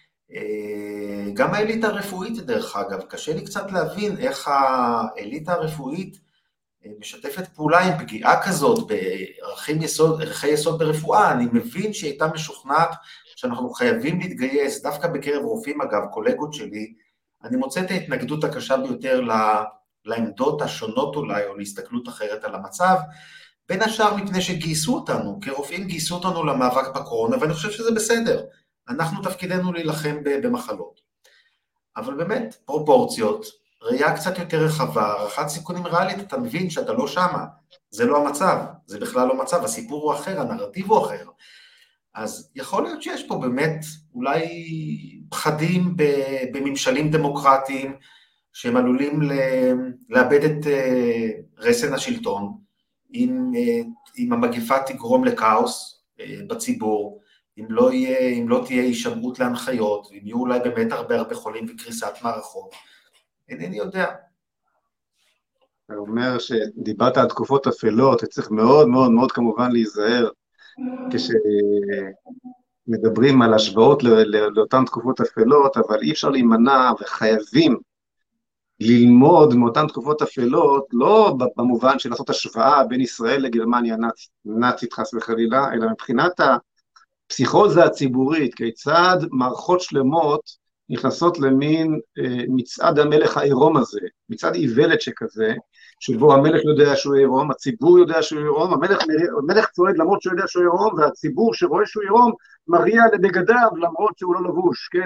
גם האליטה הרפואית, דרך אגב, קשה לי קצת להבין איך האליטה הרפואית משתפת פעולה עם פגיעה כזאת בערכי יסוד ברפואה. אני מבין שהיא הייתה משוכנעת שאנחנו חייבים להתגייס, דווקא בקרב רופאים אגב, קולגות שלי, אני מוצא את ההתנגדות הקשה ביותר לעמדות השונות אולי, או להסתכלות אחרת על המצב, בין השאר מפני שגייסו אותנו, כרופאים גייסו אותנו למאבק בקורונה, ואני חושב שזה בסדר, אנחנו תפקידנו להילחם במחלות. אבל באמת, פרופורציות, ראייה קצת יותר רחבה, הערכת סיכונים ריאלית, אתה מבין שאתה לא שמה, זה לא המצב, זה בכלל לא מצב, הסיפור הוא אחר, הנרטיב הוא אחר. אז יכול להיות שיש פה באמת אולי פחדים בממשלים דמוקרטיים, שהם עלולים לאבד את רסן השלטון, אם המגפה תגרום לכאוס בציבור, אם לא תהיה הישמעות להנחיות, אם יהיו אולי באמת הרבה חולים וקריסת מערכות, אינני יודע. אתה אומר שדיברת על תקופות אפלות, צריך מאוד מאוד מאוד כמובן להיזהר, כשמדברים על השוואות לאותן תקופות אפלות, אבל אי אפשר להימנע וחייבים ללמוד מאותן תקופות אפלות, לא במובן של לעשות השוואה בין ישראל לגרמניה נאצית חס וחלילה, אלא מבחינת הפסיכוזה הציבורית, כיצד מערכות שלמות נכנסות למין מצעד המלך העירום הזה, מצעד איוולת שכזה, שבו המלך יודע שהוא עירום, הציבור יודע שהוא עירום, המלך צועד למרות שהוא יודע שהוא עירום, והציבור שרואה שהוא עירום מריע לבגדיו למרות שהוא לא לבוש, כן?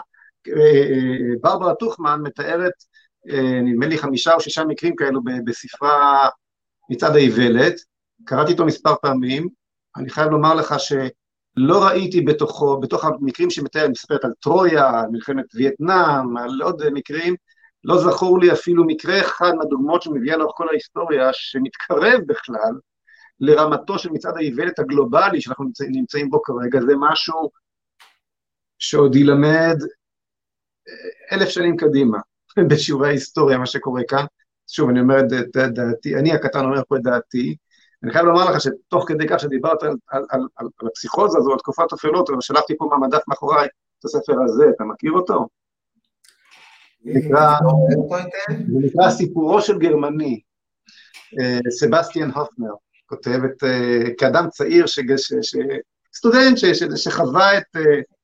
ברברה טוכמן מתארת, נדמה לי 5 או 6 מקרים כאלו בספרה מצעד האיוולת, קראתי אותו מספר פעמים, אני חייב לומר לך שלא ראיתי בתוך המקרים שמתאר, מספרת על טרויה, על מלחמת וייטנאם, על עוד מקרים, לא זכור לי אפילו מקרה אחד מהדוגמאות שמביאה לאורך כל ההיסטוריה, שמתקרב בכלל לרמתו של מצעד האיוולת הגלובלי שאנחנו נמצאים בו כרגע, זה משהו שעוד ילמד 1000 שנים קדימה, בשיעורי ההיסטוריה, מה שקורה כאן. שוב, אני אומר את דעתי, אני הקטן אומר פה את דעתי, אני חייב לומר לך שתוך כדי כך שדיברת על הפסיכוזה הזו, על תקופת אפלות, שלחתי פה מהמדף מאחוריי את הספר הזה, אתה מכיר אותו? זה נקרא סיפורו של גרמני, סבסטיאן הופנר, כותב כאדם צעיר, סטודנט שחווה את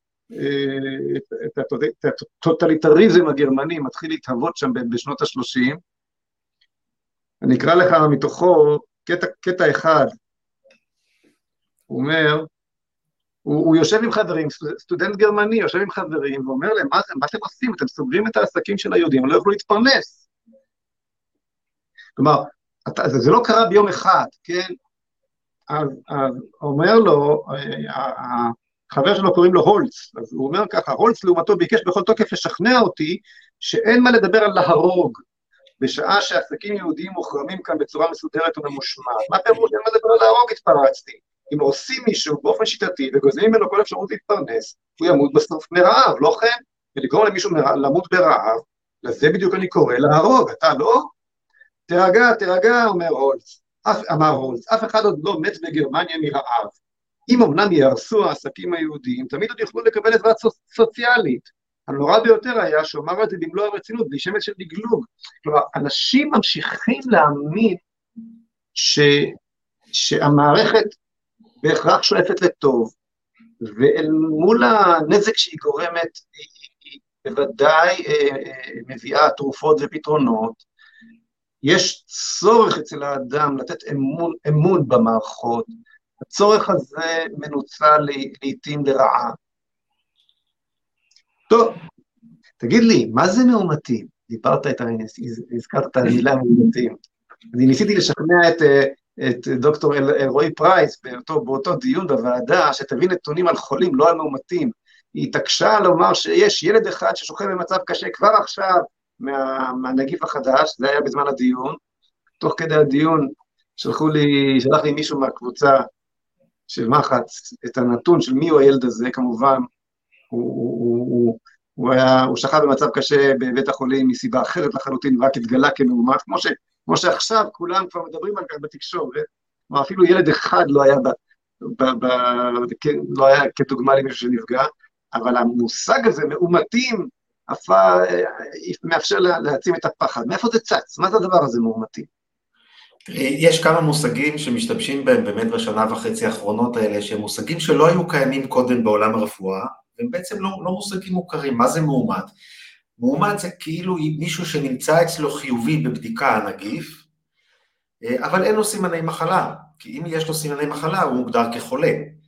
הטוטליטריזם הגרמני, מתחיל להתהוות שם בשנות ה-30, אני אקרא לך מתוכו קטע אחד, הוא אומר, הוא יושב עם חברים, סטודנט גרמני, יושב עם חברים, ואומר להם, מה אתם עושים? אתם סוגרים את העסקים של היהודים, הם לא יוכלו להתפרנס. כלומר, זה לא קרה ביום אחד, כן? אז אומר לו, החבר שלו קוראים לו הולץ, אז הוא אומר ככה, הולץ לעומתו ביקש בכל תוקף לשכנע אותי, שאין מה לדבר על להרוג, בשעה שעסקים יהודיים מוחרמים כאן בצורה מסודרת וממושמעת. מה פירוש? אין מה לדבר על להרוג, התפרצתי. אם עושים מישהו באופן שיטתי וגוזלים ממנו כל אפשרות להתפרנס, הוא ימות בסוף מרעב, לא כן? ולגרום למישהו למות ברעב, לזה בדיוק אני קורא להרוג, אתה לא? תרגע, אמר הולץ, אף אחד עוד לא מת בגרמניה מרעב. אם אמנם יהרסו העסקים היהודיים, תמיד עוד יוכלו לקבל עזרה סוציאלית. הנורא ביותר היה שהוא אמר את זה במלוא הרצינות, בלי שמץ של דגלוג. כלומר, אנשים ממשיכים להאמין שהמערכת בהכרח שואפת לטוב, ואל מול הנזק שהיא גורמת, היא בוודאי מביאה תרופות ופתרונות. יש צורך אצל האדם לתת אמון במערכות, הצורך הזה מנוצל לעתים לרעה. טוב, תגיד לי, מה זה מאומתים? הזכרת את המילה מאומתים. אני ניסיתי לשכנע את דוקטור אלרועי פרייס באותו דיון בוועדה, שתביא נתונים על חולים, לא על מאומתים. היא התעקשה לומר שיש ילד אחד ששוכב במצב קשה כבר עכשיו מהנגיף החדש, זה היה בזמן הדיון. תוך כדי הדיון שלח לי מישהו מהקבוצה של מחץ את הנתון של מי הוא הילד הזה, כמובן, הוא שכב במצב קשה בבית החולים מסיבה אחרת לחלוטין, רק התגלה כמאומת, כמו שעכשיו כולם כבר מדברים על כך בתקשורת, אפילו ילד אחד לא היה כדוגמה למישהו שנפגע, אבל המושג הזה, מאומתים, מאפשר להעצים את הפחד. מאיפה זה צץ? מה זה הדבר הזה, מאומתים? יש כמה מושגים שמשתמשים בהם באמת בשנה וחצי האחרונות האלה, שהם מושגים שלא היו קיימים קודם בעולם הרפואה, והם בעצם לא מושגים מוכרים. מה זה מאומת? מאומת זה כאילו מישהו שנמצא אצלו חיובי בבדיקה הנגיף, אבל אין לו סימני מחלה, כי אם יש לו סימני מחלה הוא מוגדר כחולה.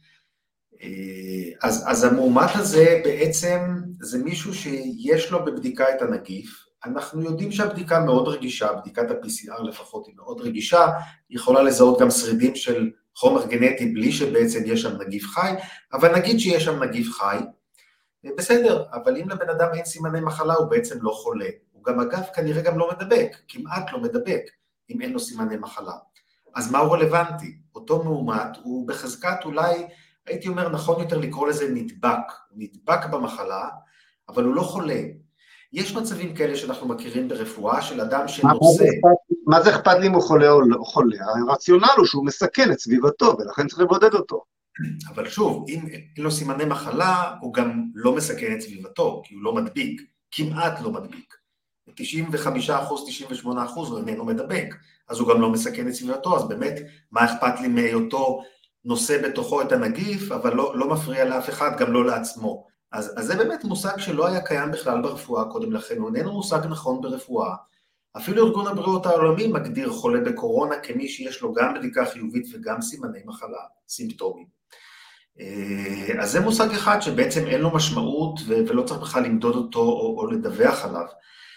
אז המאומת הזה בעצם זה מישהו שיש לו בבדיקה את הנגיף, אנחנו יודעים שהבדיקה מאוד רגישה, בדיקת ה-PCR לפחות היא מאוד רגישה, היא יכולה לזהות גם שרידים של חומר גנטי בלי שבעצם יש שם נגיף חי, אבל נגיד שיש שם נגיף חי, בסדר, אבל אם לבן אדם אין סימני מחלה הוא בעצם לא חולה, הוא גם אגב כנראה גם לא מדבק, כמעט לא מדבק, אם אין לו סימני מחלה. אז מה הוא רלוונטי? אותו מאומת הוא בחזקת אולי, הייתי אומר נכון יותר לקרוא לזה נדבק, הוא נדבק במחלה, אבל הוא לא חולה. יש מצבים כאלה שאנחנו מכירים ברפואה של אדם שנושא... מה זה אכפת לי אם הוא חולה או לא חולה? הרציונל הוא שהוא מסכן את סביבתו, ולכן צריך לבודד אותו. אבל שוב, אם אין לו סימני מחלה, הוא גם לא מסכן את סביבתו, כי הוא לא מדביק, כמעט לא מדביק. 95%, 98% הוא איננו מדבק, אז הוא גם לא מסכן את סביבתו, אז באמת, מה אכפת לי מהיותו נושא בתוכו את הנגיף, אבל לא מפריע לאף אחד, גם לא לעצמו. אז זה באמת מושג שלא היה קיים בכלל ברפואה קודם לכן, הוא איננו מושג נכון ברפואה. אפילו ארגון הבריאות העולמי מגדיר חולה בקורונה כמי שיש לו גם בדיקה חיובית וגם סימני מחלה, סימפטומים. אז זה מושג אחד שבעצם אין לו משמעות ולא צריך בכלל למדוד אותו או לדווח עליו.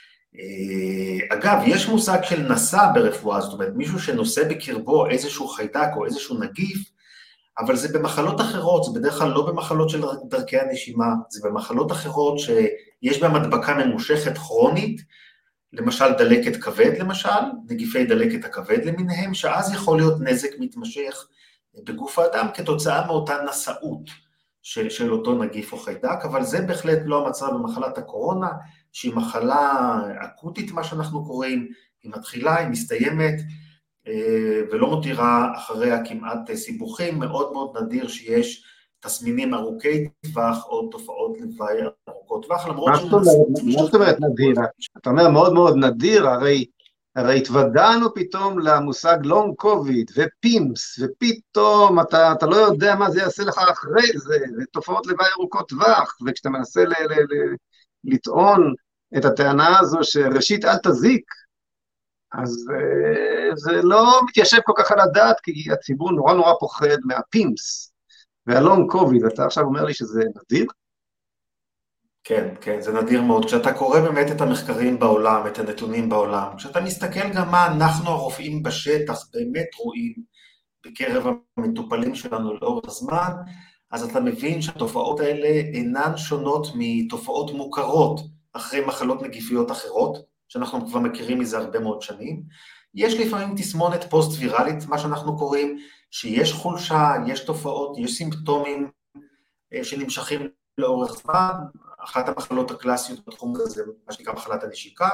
אגב, יש מושג של נשא ברפואה, זאת אומרת מישהו שנושא בקרבו איזשהו חיידק או איזשהו נגיף, אבל זה במחלות אחרות, זה בדרך כלל לא במחלות של דרכי הנשימה, זה במחלות אחרות שיש בהן הדבקה ממושכת כרונית, למשל דלקת כבד למשל, נגיפי דלקת הכבד למיניהם, שאז יכול להיות נזק מתמשך בגוף האדם כתוצאה מאותה נשאות של אותו נגיף או חיידק, אבל זה בהחלט לא המצב במחלת הקורונה, שהיא מחלה אקוטית מה שאנחנו קוראים, היא מתחילה, היא מסתיימת, ולא מותירה אחריה כמעט סיבוכים, מאוד מאוד נדיר שיש תסמינים ארוכי טווח או תופעות לוואי ארוכות טווח, למרות מה זאת אומרת נדיר? אתה אומר מאוד מאוד נדיר, הרי התוודענו פתאום למושג לונג קוביד ופימס, ופתאום אתה לא יודע מה זה יעשה לך אחרי זה, ותופעות לוואי ארוכות טווח, וכשאתה מנסה לטעון את הטענה הזו שראשית אל תזיק, אז זה לא מתיישב כל כך על הדעת, כי הציבור נורא נורא פוחד מהפימס, והלונג קוביד, אתה עכשיו אומר לי שזה נדיר? כן, כן, זה נדיר מאוד. כשאתה קורא באמת את המחקרים בעולם, את הנתונים בעולם, כשאתה מסתכל גם מה אנחנו הרופאים בשטח באמת רואים בקרב המטופלים שלנו לאורך הזמן, אז אתה מבין שהתופעות האלה אינן שונות מתופעות מוכרות אחרי מחלות נגיפיות אחרות, שאנחנו כבר מכירים מזה הרבה מאוד שנים. יש לפעמים תסמונת פוסט-ויראלית, מה שאנחנו קוראים, שיש חולשה, יש תופעות, יש סימפטומים שנמשכים לאורך זמן, אחת המחלות הקלאסיות בתחום הזה זה מה שנקרא מחלת הנשיקה,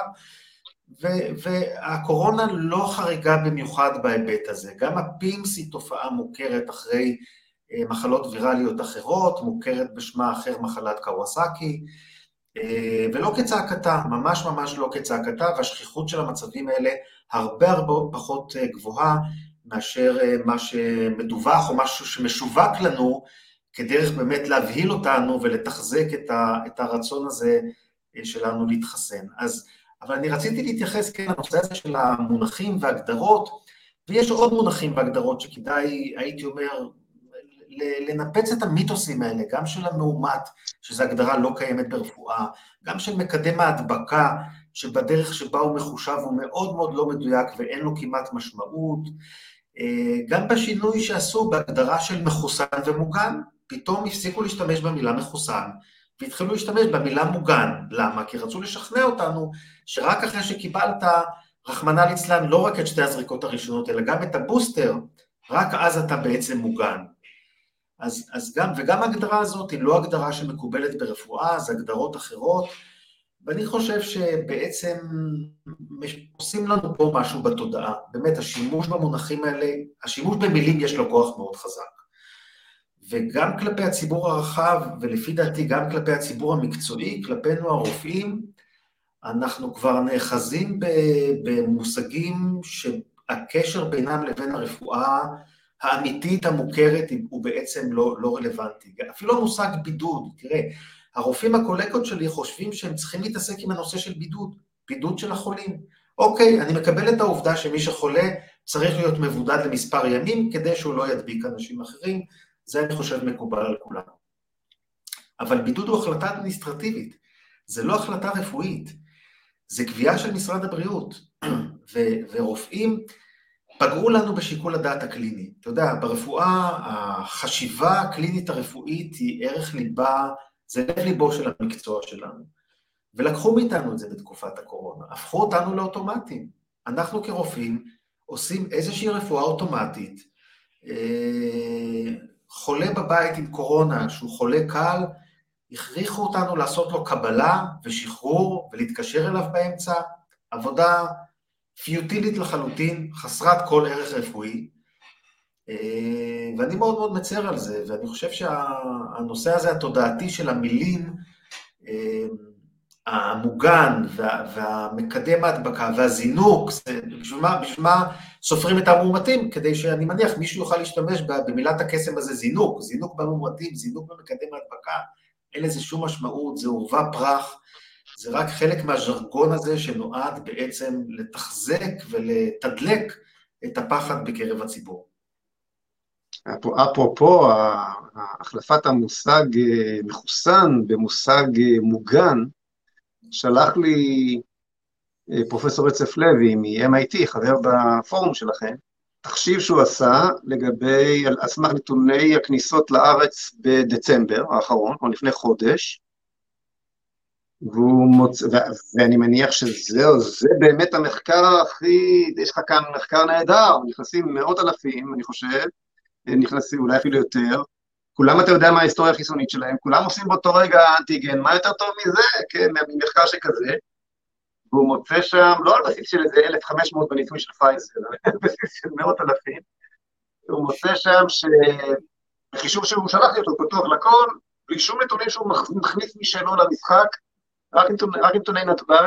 והקורונה לא חריגה במיוחד בהיבט הזה, גם הפימס היא תופעה מוכרת אחרי מחלות ויראליות אחרות, מוכרת בשמה אחר מחלת קוואסקי, ולא כצעקתה, ממש ממש לא כצעקתה, והשכיחות של המצבים האלה הרבה הרבה פחות גבוהה מאשר מה שמדווח או משהו שמשווק לנו, כדרך באמת להבהיל אותנו ולתחזק את הרצון הזה שלנו להתחסן. אבל אני רציתי להתייחס כן לנושא הזה של המונחים והגדרות, ויש עוד מונחים והגדרות שכדאי, הייתי אומר, לנפץ את המיתוסים האלה, גם של המאומת, שזו הגדרה לא קיימת ברפואה, גם של מקדם ההדבקה, שבדרך שבה הוא מחושב הוא מאוד מאוד לא מדויק ואין לו כמעט משמעות, גם בשינוי שעשו בהגדרה של מחוסן ומוגן, פתאום הפסיקו להשתמש במילה מחוסן, והתחילו להשתמש במילה מוגן. למה? כי רצו לשכנע אותנו שרק אחרי שקיבלת רחמנא ליצלן לא רק את שתי הזריקות הראשונות, אלא גם את הבוסטר, רק אז אתה בעצם מוגן. וגם ההגדרה הזאת היא לא הגדרה שמקובלת ברפואה, זה הגדרות אחרות, ואני חושב שבעצם עושים לנו פה משהו בתודעה. באמת, השימוש במונחים האלה, השימוש במילים יש לו כוח מאוד חזק. וגם כלפי הציבור הרחב, ולפי דעתי גם כלפי הציבור המקצועי, כלפינו הרופאים, אנחנו כבר נאחזים במושגים שהקשר בינם לבין הרפואה האמיתית המוכרת הוא בעצם לא רלוונטי. אפילו המושג בידוד, תראה, הרופאים הקולגות שלי חושבים שהם צריכים להתעסק עם הנושא של בידוד של החולים. אוקיי, אני מקבל את העובדה שמי שחולה צריך להיות מבודד למספר ימים, כדי שהוא לא ידביק אנשים אחרים, זה אני חושב מקובל על כולנו. אבל בידוד הוא החלטה אדמיניסטרטיבית, זה לא החלטה רפואית, זה קביעה של משרד הבריאות, ורופאים פגעו לנו בשיקול הדעת הקליני. אתה יודע, ברפואה, החשיבה הקלינית הרפואית היא ערך ליבה, זה לב ליבו של המקצוע שלנו. ולקחו מאיתנו את זה בתקופת הקורונה, הפכו אותנו לאוטומטים. אנחנו כרופאים עושים איזושהי רפואה אוטומטית, חולה בבית עם קורונה, שהוא חולה קל, הכריחו אותנו לעשות לו קבלה ושחרור ולהתקשר אליו באמצע, עבודה פיוטילית לחלוטין, חסרת כל ערך רפואי, ואני מאוד מאוד מצר על זה, ואני חושב שהנושא הזה התודעתי של המילים, המוגן והמקדם ההדבקה והזינוק, בשביל מה סופרים את המאומתים? כדי שאני מניח מישהו יוכל להשתמש במילת הקסם הזה זינוק במאומתים, זינוק במקדם ההדבקה, אין לזה שום משמעות, זה עורבא פרח, זה רק חלק מהז'רגון הזה שנועד בעצם לתחזק ולתדלק את הפחד בקרב הציבור. אפרופו, החלפת המושג מחוסן במושג מוגן, שלח לי פרופסור רצף לוי מ-MIT, חבר בפורום שלכם, תחשיב שהוא עשה לגבי, על סמך נתוני הכניסות לארץ בדצמבר האחרון, או לפני חודש, ואני מניח שזה באמת המחקר יש לך כאן מחקר נהדר, נכנסים מאות אלפים, אני חושב, נכנסים אולי אפילו יותר, כולם אתה יודע מה ההיסטוריה החיסונית שלהם, כולם עושים באותו רגע אנטיגן, מה יותר טוב מזה, כן, ממחקר שכזה, והוא מוצא שם, לא על בסיס של איזה 1,500 בניסוי של פייזר, על בסיס של מאות אלפים, הוא מוצא שם בחישוב שהוא שלח לי אותו, הוא פתוח לכל, בלי שום נתונים שהוא מכניס משלו למשחק, רק עם נתוני נתב"ג,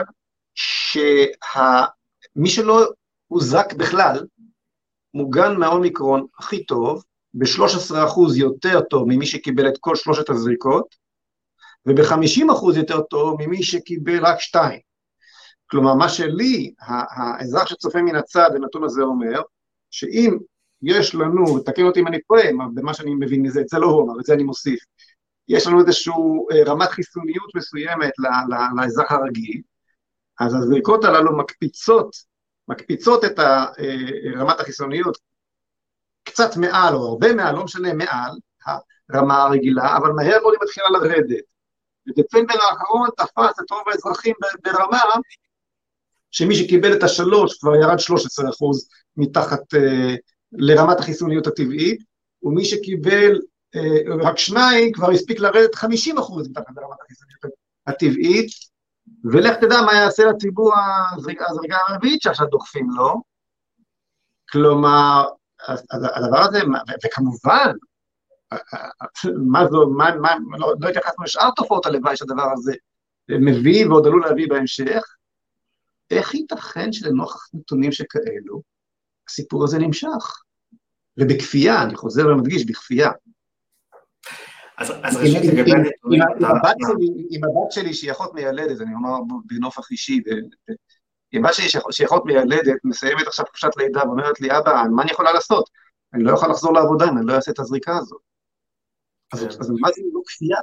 שמי שלא הוזרק בכלל, מוגן מהאומיקרון הכי טוב, ב-13% יותר טוב ממי שקיבל את כל שלושת הזריקות, וב-50% יותר טוב ממי שקיבל רק 2. כלומר, מה שלי, האזרח שצופה מן הצד, הנתון הזה אומר, שאם יש לנו, תקן אותי אם אני טועה, במה שאני מבין מזה, את זה לא הוא אמר, את זה אני מוסיף, יש לנו איזושהי רמת חיסוניות מסוימת לאזרח הרגיל, אז הזריקות הללו מקפיצות את רמת החיסוניות קצת מעל או הרבה מעל, לא משנה מעל הרמה הרגילה, אבל מהר מאוד היא מתחילה לרדת. בדצמבר האחרון תפס את רוב האזרחים ברמה שמי שקיבל את 3 כבר ירד 13% מתחת לרמת החיסוניות הטבעית, ומי שקיבל רק 2 כבר הספיק לרדת 50% מתחת לרמת החיסוניות הטבעית, ולך תדע מה יעשה לציבור הזריקה הרביעית שעכשיו דוחפים לו. כלומר, הדבר הזה, וכמובן, לא התייחסנו לשאר תופעות הלוואי של הדבר הזה, מביא ועוד עלול להביא בהמשך, איך ייתכן שלנוכח נתונים שכאלו, הסיפור הזה נמשך? ובכפייה, אני חוזר ומדגיש, בכפייה. אז ראשית לגבי הנתונים, עם הבת שלי שהיא אחות מיילדת, אני אומר בנופח אישי, עם הבת שלי שהיא אחות מיילדת, מסיימת עכשיו חופשת לידה, ואומרת לי, אבא, מה אני יכולה לעשות? אני לא יכול לחזור לעבודה אם אני לא אעשה את הזריקה הזאת. אז מה זה לא כפייה?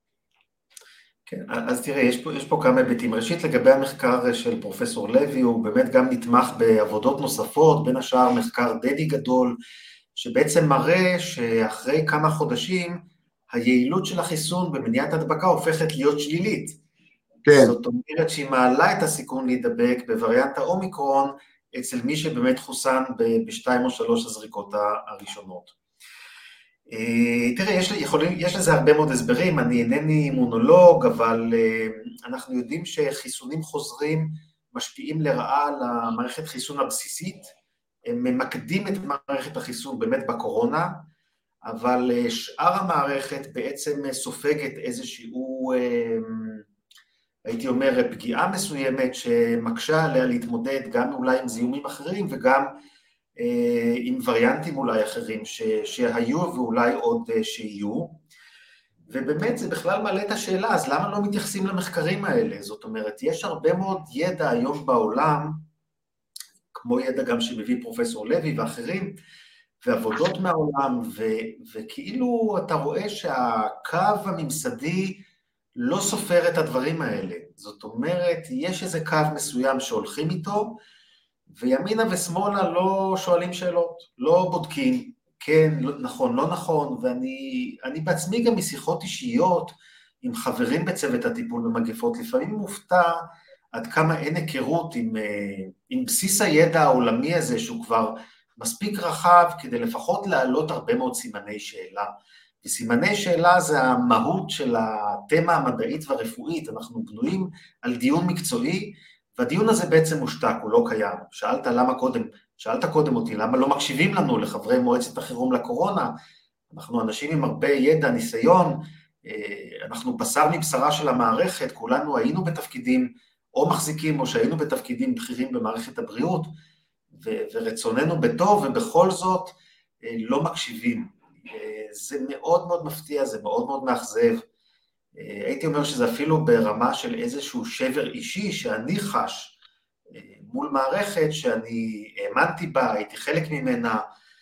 כן, אז תראה, יש פה כמה היבטים. ראשית, לגבי המחקר של פרופסור לוי, הוא באמת גם נתמך בעבודות נוספות, בין השאר מחקר דדי גדול, שבעצם מראה שאחרי כמה חודשים, היעילות של החיסון במניעת הדבקה הופכת להיות שלילית. כן. זאת אומרת שהיא מעלה את הסיכון להידבק בווריאנט האומיקרון, אצל מי שבאמת חוסן בשתיים או שלוש הזריקות הראשונות. תראה, יש לזה הרבה מאוד הסברים, אני אינני אימונולוג, אבל אנחנו יודעים שחיסונים חוזרים משפיעים לרעה על המערכת חיסון הבסיסית, הם ממקדים את מערכת החיסון באמת בקורונה, אבל שאר המערכת בעצם סופגת איזשהו, הייתי אומר, פגיעה מסוימת שמקשה עליה להתמודד גם אולי עם זיהומים אחרים וגם עם וריאנטים אולי אחרים שהיו ואולי עוד שיהיו, ובאמת זה בכלל מעלה את השאלה, אז למה לא מתייחסים למחקרים האלה? זאת אומרת, יש הרבה מאוד ידע היום בעולם, כמו ידע גם שמביא פרופסור לוי ואחרים, ועבודות מהעולם, וכאילו אתה רואה שהקו הממסדי לא סופר את הדברים האלה. זאת אומרת, יש איזה קו מסוים שהולכים איתו, וימינה ושמאלה לא שואלים שאלות, לא בודקים, כן, נכון, לא נכון, ואני בעצמי גם משיחות אישיות עם חברים בצוות הטיפול במגפות, לפעמים מופתע עד כמה אין היכרות עם בסיס הידע העולמי הזה, שהוא כבר מספיק רחב כדי לפחות להעלות הרבה מאוד סימני שאלה. וסימני שאלה זה המהות של התמה המדעית והרפואית, אנחנו בנויים על דיון מקצועי, והדיון הזה בעצם מושתק, הוא לא קיים. שאלת קודם אותי, למה לא מקשיבים לנו לחברי מועצת החירום לקורונה? אנחנו אנשים עם הרבה ידע, ניסיון, אנחנו בשר מבשרה של המערכת, כולנו היינו בתפקידים או מחזיקים או שהיינו בתפקידים בכירים במערכת הבריאות, ורצוננו בטוב, ובכל זאת לא מקשיבים. זה מאוד מאוד מפתיע, זה מאוד מאוד מאכזב. הייתי אומר שזה אפילו ברמה של איזשהו שבר אישי שאני חש מול מערכת שאני האמנתי בה, הייתי חלק ממנה,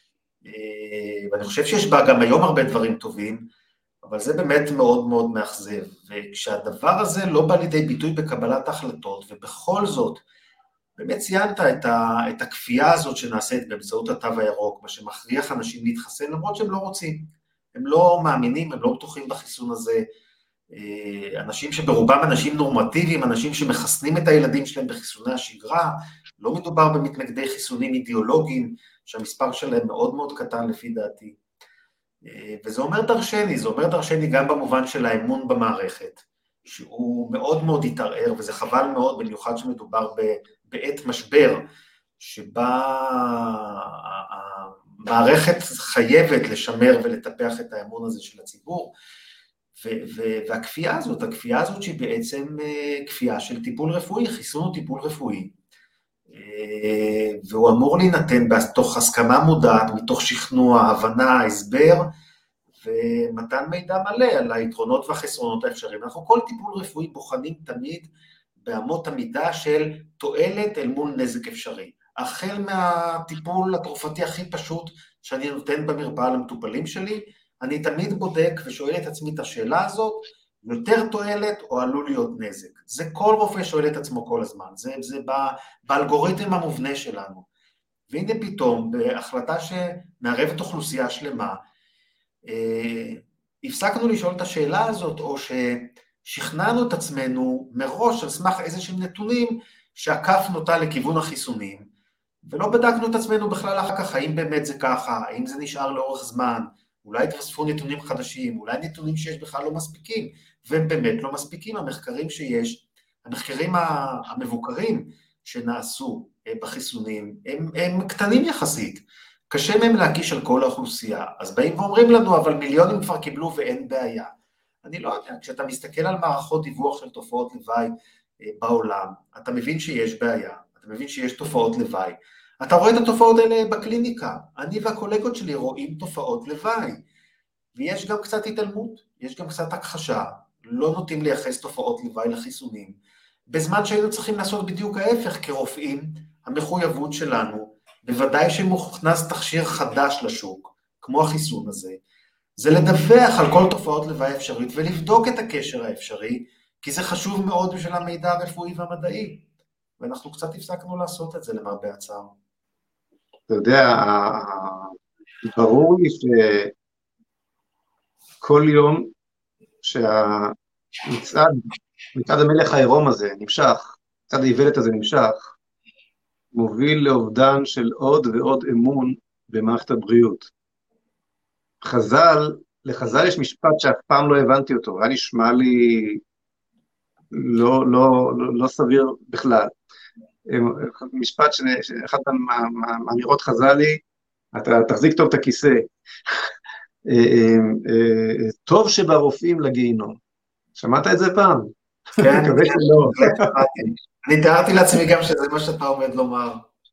ואני חושב שיש בה גם היום הרבה דברים טובים, אבל זה באמת מאוד מאוד מאכזב. וכשהדבר הזה לא בא לידי ביטוי בקבלת החלטות, ובכל זאת, באמת ציינת את הכפייה הזאת שנעשית באמצעות התו הירוק, מה שמכריח אנשים להתחסן, למרות שהם לא רוצים. הם לא מאמינים, הם לא בטוחים בחיסון הזה, אנשים שברובם אנשים נורמטיביים, אנשים שמחסנים את הילדים שלהם בחיסוני השגרה, לא מדובר במתנגדי חיסונים אידיאולוגיים, שהמספר שלהם מאוד מאוד קטן לפי דעתי. וזה אומר דרשני, זה אומר דרשני גם במובן של האמון במערכת, שהוא מאוד מאוד התערער, וזה חבל מאוד, במיוחד שמדובר בעת משבר, שבה המערכת חייבת לשמר ולטפח את האמון הזה של הציבור, והכפייה הזאת שהיא בעצם כפייה של טיפול רפואי, חיסון הוא טיפול רפואי, והוא אמור להינתן בתוך הסכמה מודעת, מתוך שכנוע, הבנה, הסבר, ומתן מידע מלא על היתרונות והחסרונות האפשריים. אנחנו כל טיפול רפואי בוחנים תמיד באמות המידה של תועלת אל מול נזק אפשרי. החל מהטיפול התרופתי הכי פשוט שאני נותן במרפאה למטופלים שלי, אני תמיד בודק ושואל את עצמי את השאלה הזאת, יותר תועלת או עלול להיות נזק. זה כל רופא שואל את עצמו כל הזמן, זה באלגוריתם המובנה שלנו. והנה פתאום, בהחלטה שמערבת אוכלוסייה שלמה, הפסקנו לשאול את השאלה הזאת, או ששכנענו את עצמנו מראש על סמך איזשהם נתונים, שעקפנו אותה לכיוון החיסונים, ולא בדקנו את עצמנו בכלל אחר כך, האם באמת זה ככה, האם זה נשאר לאורך זמן, אולי תווספו נתונים חדשים, אולי נתונים שיש בכלל לא מספיקים, והם באמת לא מספיקים, המחקרים שיש, המחקרים המבוקרים שנעשו בחיסונים, הם קטנים יחסית, קשה מהם להקיש על כל האוכלוסייה, אז באים ואומרים לנו, אבל מיליונים כבר קיבלו ואין בעיה. אני לא יודע, כשאתה מסתכל על מערכות דיווח של תופעות לוואי בעולם, אתה מבין שיש בעיה, אתה מבין שיש תופעות לוואי, אתה רואה את התופעות האלה בקליניקה, אני והקולגות שלי רואים תופעות לוואי, ויש גם קצת התעלמות, יש גם קצת הכחשה, לא נוטים לייחס תופעות לוואי לחיסונים, בזמן שהיינו צריכים לעשות בדיוק ההפך כרופאים, המחויבות שלנו, בוודאי שמוכנס תכשיר חדש לשוק, כמו החיסון הזה, זה לדווח על כל תופעות לוואי אפשרית, ולבדוק את הקשר האפשרי, כי זה חשוב מאוד בשביל המידע הרפואי והמדעי, ואנחנו קצת הפסקנו לעשות את זה למרבה הצער. אתה יודע, ברור לי שכל יום מצד המלך העירום הזה נמשך, מצד האיוולת הזה נמשך, מוביל לאובדן של עוד ועוד אמון במערכת הבריאות. לחז"ל יש משפט שאף פעם לא הבנתי אותו, היה נשמע לי לא סביר בכלל. משפט שאחת מהאמירות חז"לי, אתה תחזיק טוב את הכיסא, טוב שברופאים לגיהינום. שמעת את זה פעם? כן, מקווה שלא. אני תיארתי לעצמי גם שזה מה שאתה עומד לומר.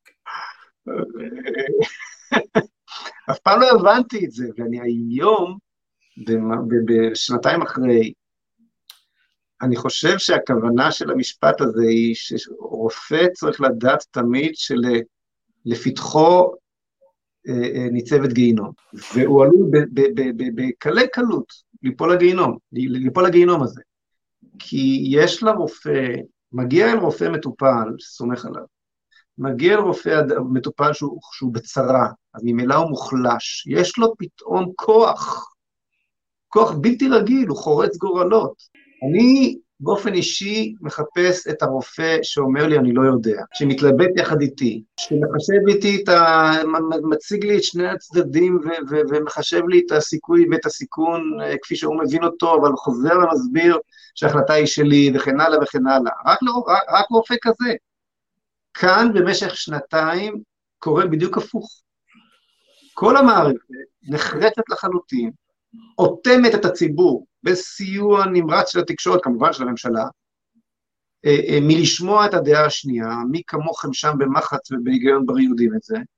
אף פעם לא הבנתי את זה, ואני היום, בשנתיים אחרי, אני חושב שהכוונה של המשפט הזה היא שרופא צריך לדעת תמיד שלפתחו ניצבת גיהינום, והוא עלול בקלי קלות ליפול לגיהינום הזה, כי יש לרופא, מגיע אל רופא מטופל, סומך עליו, מגיע אל רופא מטופל שהוא בצרה, אז ממילא הוא מוחלש, יש לו פתאום כוח בלתי רגיל, הוא חורץ גורלות. אני באופן אישי מחפש את הרופא שאומר לי אני לא יודע, שמתלבט יחד איתי, שמחשב איתי מציג לי את שני הצדדים ומחשב לי את הסיכוי ואת הסיכון כפי שהוא מבין אותו, אבל חוזר ומסביר שההחלטה היא שלי וכן הלאה וכן הלאה. רק רופא כזה. כאן במשך שנתיים קורה בדיוק הפוך. כל המערכת נחרצת לחלוטין, אוטמת את הציבור בסיוע נמרץ של התקשורת, כמובן של הממשלה, מלשמוע את הדעה השנייה, מי כמוכם שם במחץ ובהיגיון בריא יודעים את זה,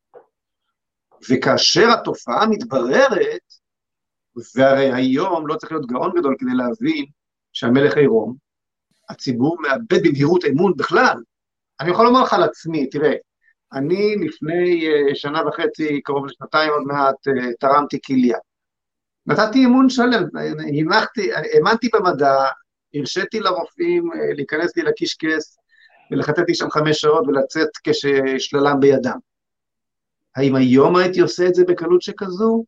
וכאשר התופעה מתבררת, והרי היום לא צריך להיות גאון גדול כדי להבין שהמלך עירום, הציבור מאבד במהירות אמון בכלל. אני יכול לומר לך על עצמי, תראה, אני לפני שנה וחצי, קרוב לשנתיים עוד מעט, תרמתי כליה. נתתי אמון שלם, האמנתי במדע, הרשיתי לרופאים להיכנס לי לקישקס, ולחטט לי שם 5 שעות ולצאת כששללם בידם. האם היום הייתי עושה את זה בקלות שכזו?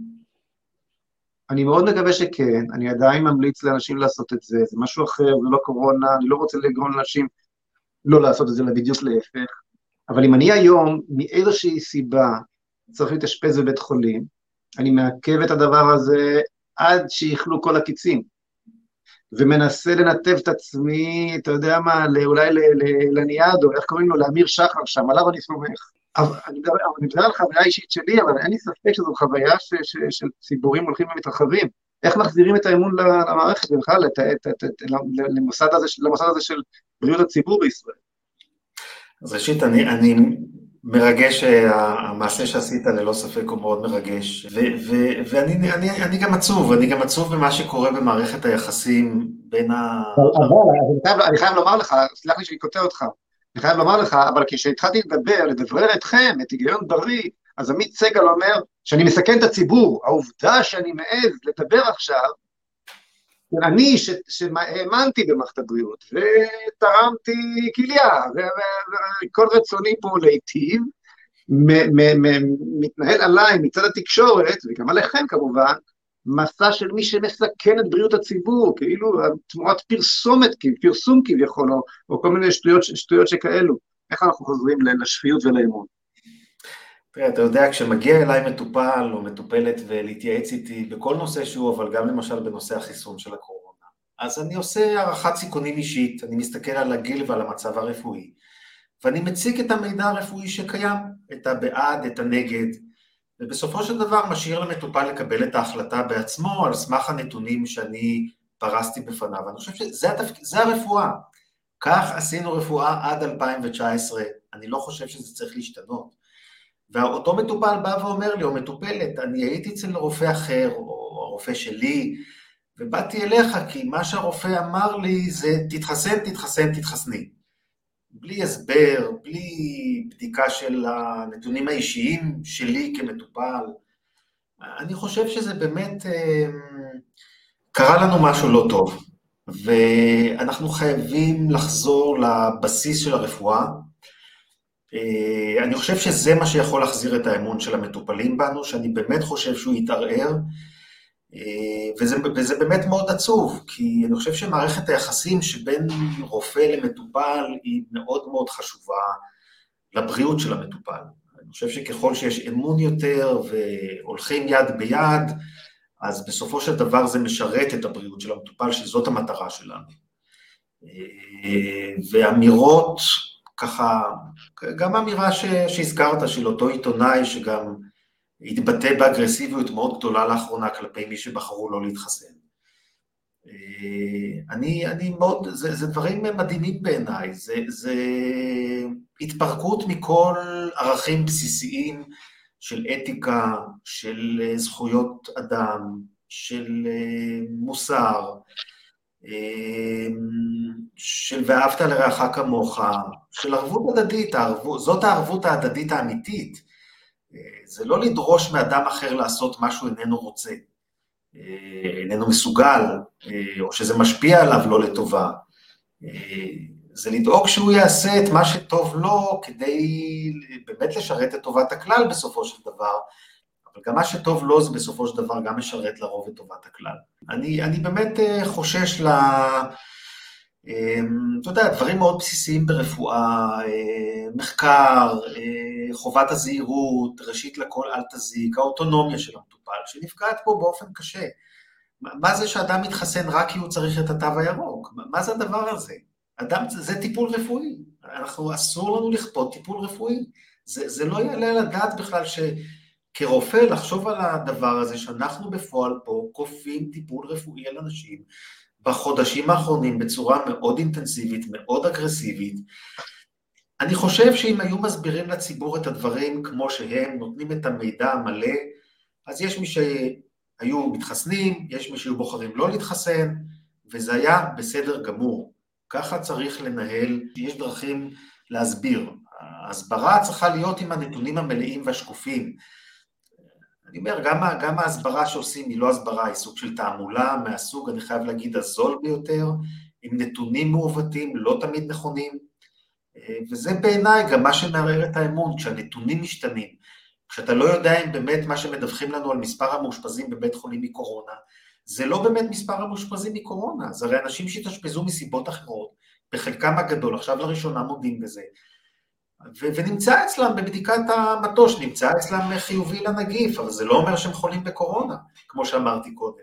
אני מאוד מקווה שכן, אני עדיין ממליץ לאנשים לעשות את זה, זה משהו אחר, זה לא קורונה, אני לא רוצה לגרום לאנשים לא לעשות את זה, אלא בדיוק להפך. אבל אם אני היום, מאיזושהי סיבה, צריך להתאשפז בבית חולים, אני מעכב את הדבר הזה עד שיכלו כל הקיצים, ומנסה לנתב את עצמי, אתה יודע מה, אולי לניאדו, איך קוראים לו, לאמיר שחר שם, עליו אני סומך. אני מדבר על חוויה אישית שלי, אבל אין לי ספק שזו חוויה של ציבורים הולכים ומתרחבים. איך מחזירים את האמון למערכת, ובכלל, למוסד הזה של בריאות הציבור בישראל? אז ראשית, אני מרגש, המעשה שעשית ללא ספק הוא מאוד מרגש, ואני גם עצוב במה שקורה במערכת היחסים בין אבל אני חייב לומר לך, סלח לי שאני קוטע אותך, אני חייב לומר לך, אבל כשהתחלתי לדבר אתכם, את היגיון בריא, אז עמית סגל אומר שאני מסכן את הציבור, העובדה שאני מעז לדבר עכשיו, אני שהאמנתי במערכת הבריאות, ותרמתי כליה, וכל רצוני פה להיטיב, מתנהל עליי מצד התקשורת, וגם עליכם כמובן, מסע של מי שמסכן את בריאות הציבור, כאילו תמורת פרסום כביכול, או כל מיני שטויות שכאלו. איך אנחנו חוזרים לשפיות ולאמון? תראה, אתה יודע, כשמגיע אליי מטופל או מטופלת ולהתייעץ איתי בכל נושא שהוא, אבל גם למשל בנושא החיסון של הקורונה, אז אני עושה הערכת סיכונים אישית, אני מסתכל על הגיל ועל המצב הרפואי, ואני מציג את המידע הרפואי שקיים, את הבעד, את הנגד, ובסופו של דבר משאיר למטופל לקבל את ההחלטה בעצמו, על סמך הנתונים שאני פרסתי בפניו. אני חושב שזה הרפואה. כך עשינו רפואה עד 2019, אני לא חושב שזה צריך להשתנות. ואותו מטופל בא ואומר לי, או מטופלת, אני הייתי אצל רופא אחר, או הרופא שלי, ובאתי אליך, כי מה שהרופא אמר לי זה, תתחסני. בלי הסבר, בלי בדיקה של הנתונים האישיים שלי כמטופל. אני חושב שזה באמת, קרה לנו משהו לא טוב, ואנחנו חייבים לחזור לבסיס של הרפואה. אני חושב שזה מה שיכול להחזיר את האמון של המטופלים בנו, שאני באמת חושב שהוא יתערער, וזה באמת מאוד עצוב, כי אני חושב שמערכת היחסים שבין רופא למטופל היא מאוד מאוד חשובה לבריאות של המטופל. אני חושב שככל שיש אמון יותר והולכים יד ביד, אז בסופו של דבר זה משרת את הבריאות של המטופל, שזאת המטרה שלנו. ואמירות, ככה, גם אמירה שהזכרת של אותו עיתונאי שגם התבטא באגרסיביות מאוד גדולה לאחרונה כלפי מי שבחרו לא להתחסן. אני מאוד, זה דברים מדהימים בעיניי, זה התפרקות מכל ערכים בסיסיים של אתיקה, של זכויות אדם, של מוסר, של ואהבת לרעך כמוך, של ערבות הדדית, זאת הערבות ההדדית האמיתית. זה לא לדרוש מאדם אחר לעשות משהו איננו רוצה, איננו מסוגל, או שזה משפיע עליו לא לטובה. זה לדאוג שהוא יעשה את מה שטוב לו, כדי באמת לשרת את טובת הכלל בסופו של דבר, אבל גם מה שטוב לו זה בסופו של דבר גם משרת לרוב את טובת הכלל. אני באמת חושש אתה יודע, דברים מאוד בסיסיים ברפואה, מחקר, חובת הזהירות, ראשית לכל אל תזיק, האוטונומיה של המטופל, שנפגעת פה באופן קשה. מה זה שאדם מתחסן רק כי הוא צריך את התו הירוק? מה זה הדבר הזה? זה טיפול רפואי. אסור לנו לכפות טיפול רפואי. זה לא יעלה על הדעת בכלל שכרופא לחשוב על הדבר הזה, שאנחנו בפועל פה כופים טיפול רפואי על אנשים, בחודשים האחרונים בצורה מאוד אינטנסיבית, מאוד אגרסיבית. אני חושב שאם היו מסבירים לציבור את הדברים כמו שהם, נותנים את המידע המלא, אז יש מי שהיו מתחסנים, יש מי שהיו בוחרים לא להתחסן, וזה היה בסדר גמור. ככה צריך לנהל, יש דרכים להסביר. ההסברה צריכה להיות עם הנתונים המלאים והשקופים. אני אומר, גם ההסברה שעושים היא לא הסברה, היא סוג של תעמולה, מהסוג, אני חייב להגיד, הזול ביותר, עם נתונים מעוותים, לא תמיד נכונים, וזה בעיניי גם מה שמערער את האמון, כשהנתונים משתנים, כשאתה לא יודע אם באמת מה שמדווחים לנו על מספר המאושפזים בבית חולים מקורונה, זה לא באמת מספר המאושפזים מקורונה, זה הרי אנשים שהתאשפזו מסיבות אחרות, בחלקם הגדול, עכשיו לראשונה מודים בזה, ונמצא אצלם בבדיקת המטוש, נמצא אצלם חיובי לנגיף, אבל זה לא אומר שהם חולים בקורונה, כמו שאמרתי קודם.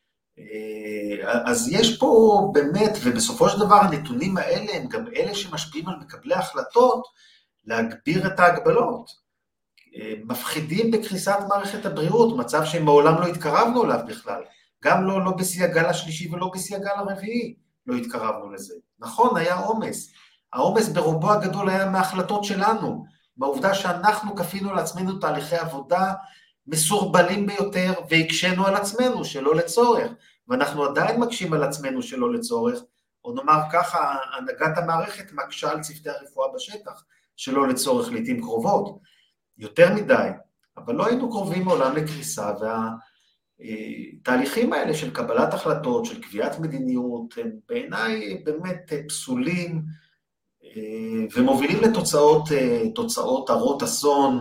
אז יש פה באמת, ובסופו של דבר הנתונים האלה הם גם אלה שמשפיעים על מקבלי ההחלטות, להגביר את ההגבלות. מפחידים בקריסת מערכת הבריאות, מצב שמעולם לא התקרבנו אליו בכלל, גם לא בשיא הגל השלישי ולא בשיא הגל הרביעי, לא התקרבנו לזה. נכון, היה עומס. העומס ברובו הגדול היה מההחלטות שלנו, בעובדה שאנחנו כפינו על עצמנו תהליכי עבודה מסורבלים ביותר, והקשנו על עצמנו שלא לצורך, ואנחנו עדיין מקשים על עצמנו שלא לצורך, או נאמר ככה, הנהגת המערכת מקשה על צוותי הרפואה בשטח, שלא לצורך לעתים קרובות, יותר מדי, אבל לא היינו קרובים מעולם לקריסה, והתהליכים האלה של קבלת החלטות, של קביעת מדיניות, הם בעיניי באמת פסולים, ומובילים לתוצאות הרות אסון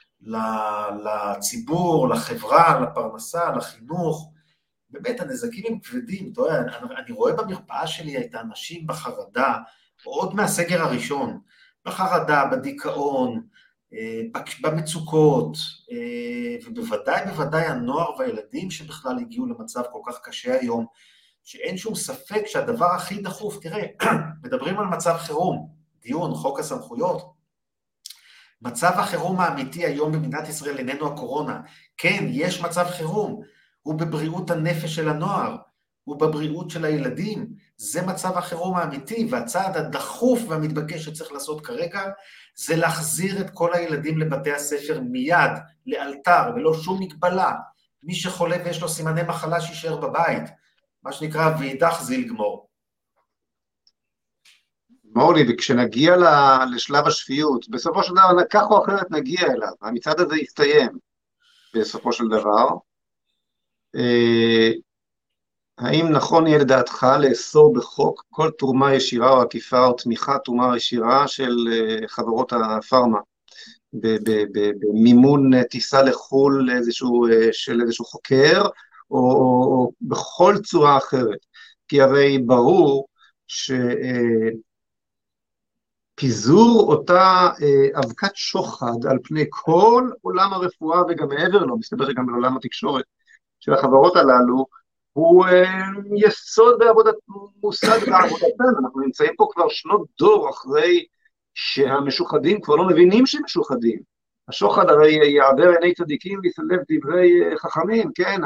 לציבור, לחברה, לפרנסה, לחינוך. באמת הנזקים הם כבדים. אני רואה במרפאה שלי את האנשים בחרדה, עוד מהסגר הראשון, בחרדה, בדיכאון, במצוקות, ובוודאי הנוער והילדים שבכלל הגיעו למצב כל כך קשה היום, שאין שום ספק שהדבר הכי דחוף, תראה, מדברים על מצב חירום, דיון, חוק הסמכויות, מצב החירום האמיתי היום במדינת ישראל איננו הקורונה. כן, יש מצב חירום, הוא בבריאות הנפש של הנוער, הוא בבריאות של הילדים, זה מצב החירום האמיתי, והצעד הדחוף והמתבקש שצריך לעשות כרגע, זה להחזיר את כל הילדים לבתי הספר מיד, לאלתר, ולא שום מגבלה. מי שחולה ויש לו סימני מחלה שישאר בבית, מה שנקרא ואידך זיל גמור. מורלי, וכשנגיע לשלב השפיות, בסופו של דבר, כך או אחרת נגיע אליו, המצעד הזה יסתיים בסופו של דבר. האם נכון יהיה לדעתך לאסור בחוק כל תרומה ישירה או עקיפה או תרומה ישירה של חברות הפארמה, במימון טיסה לחו"ל של איזשהו חוקר, או בכל צורה אחרת? כי הרי ברור פיזור אותה אבקת שוחד על פני כל עולם הרפואה וגם מעבר לו, מסתבר שגם בעולם התקשורת של החברות הללו, הוא יסוד מוסד בעבודתן. אנחנו נמצאים פה כבר שנות דור אחרי שהמשוחדים כבר לא מבינים שהם משוחדים. השוחד הרי יעבר עיני צדיקים ויסלב דברי חכמים, כן?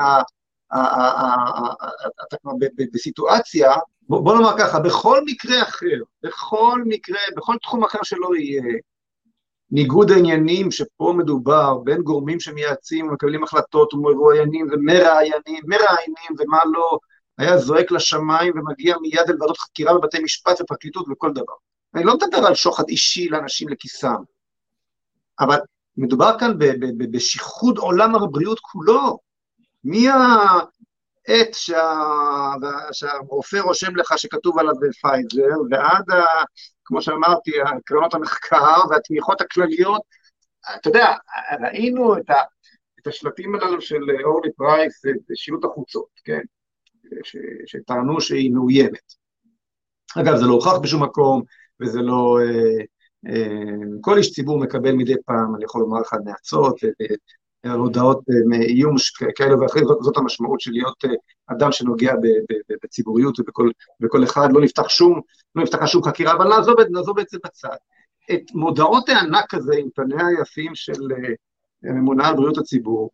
אתה כבר בסיטואציה, בוא נאמר ככה, בכל מקרה אחר, בכל תחום אחר שלא יהיה, ניגוד העניינים שפה מדובר בין גורמים שמייעצים ומקבלים החלטות ומרואיינים ומראיינים ומה לא, היה זועק לשמיים ומגיע מיד אל ועדות חקירה בבתי משפט ופרקליטות וכל דבר. אני לא מדבר על שוחד אישי לאנשים לכיסם, אבל מדובר כאן בשייכות עולם הבריאות כולו. מי העט שהרופא רושם לך שכתוב עליו פייזר, ועד, כמו שאמרתי, קרנות המחקר והתמיכות הכלליות. אתה יודע, ראינו את השלטים הללו של אורלי פרייס, שילוט החוצות, כן? שטענו שהיא מאוימת. אגב, זה לא הוכח בשום מקום, וזה לא... כל איש ציבור מקבל מדי פעם, אני יכול לומר לך, נאצות, הודעות מאיום כאלה ואחרים. זאת המשמעות של להיות אדם שנוגע בציבוריות, ובכל אחד לא נפתחה שום חקירה, אבל נעזוב את זה בצד. את מודעות הענק הזה, עם פניה היפים של ממונה על בריאות הציבור,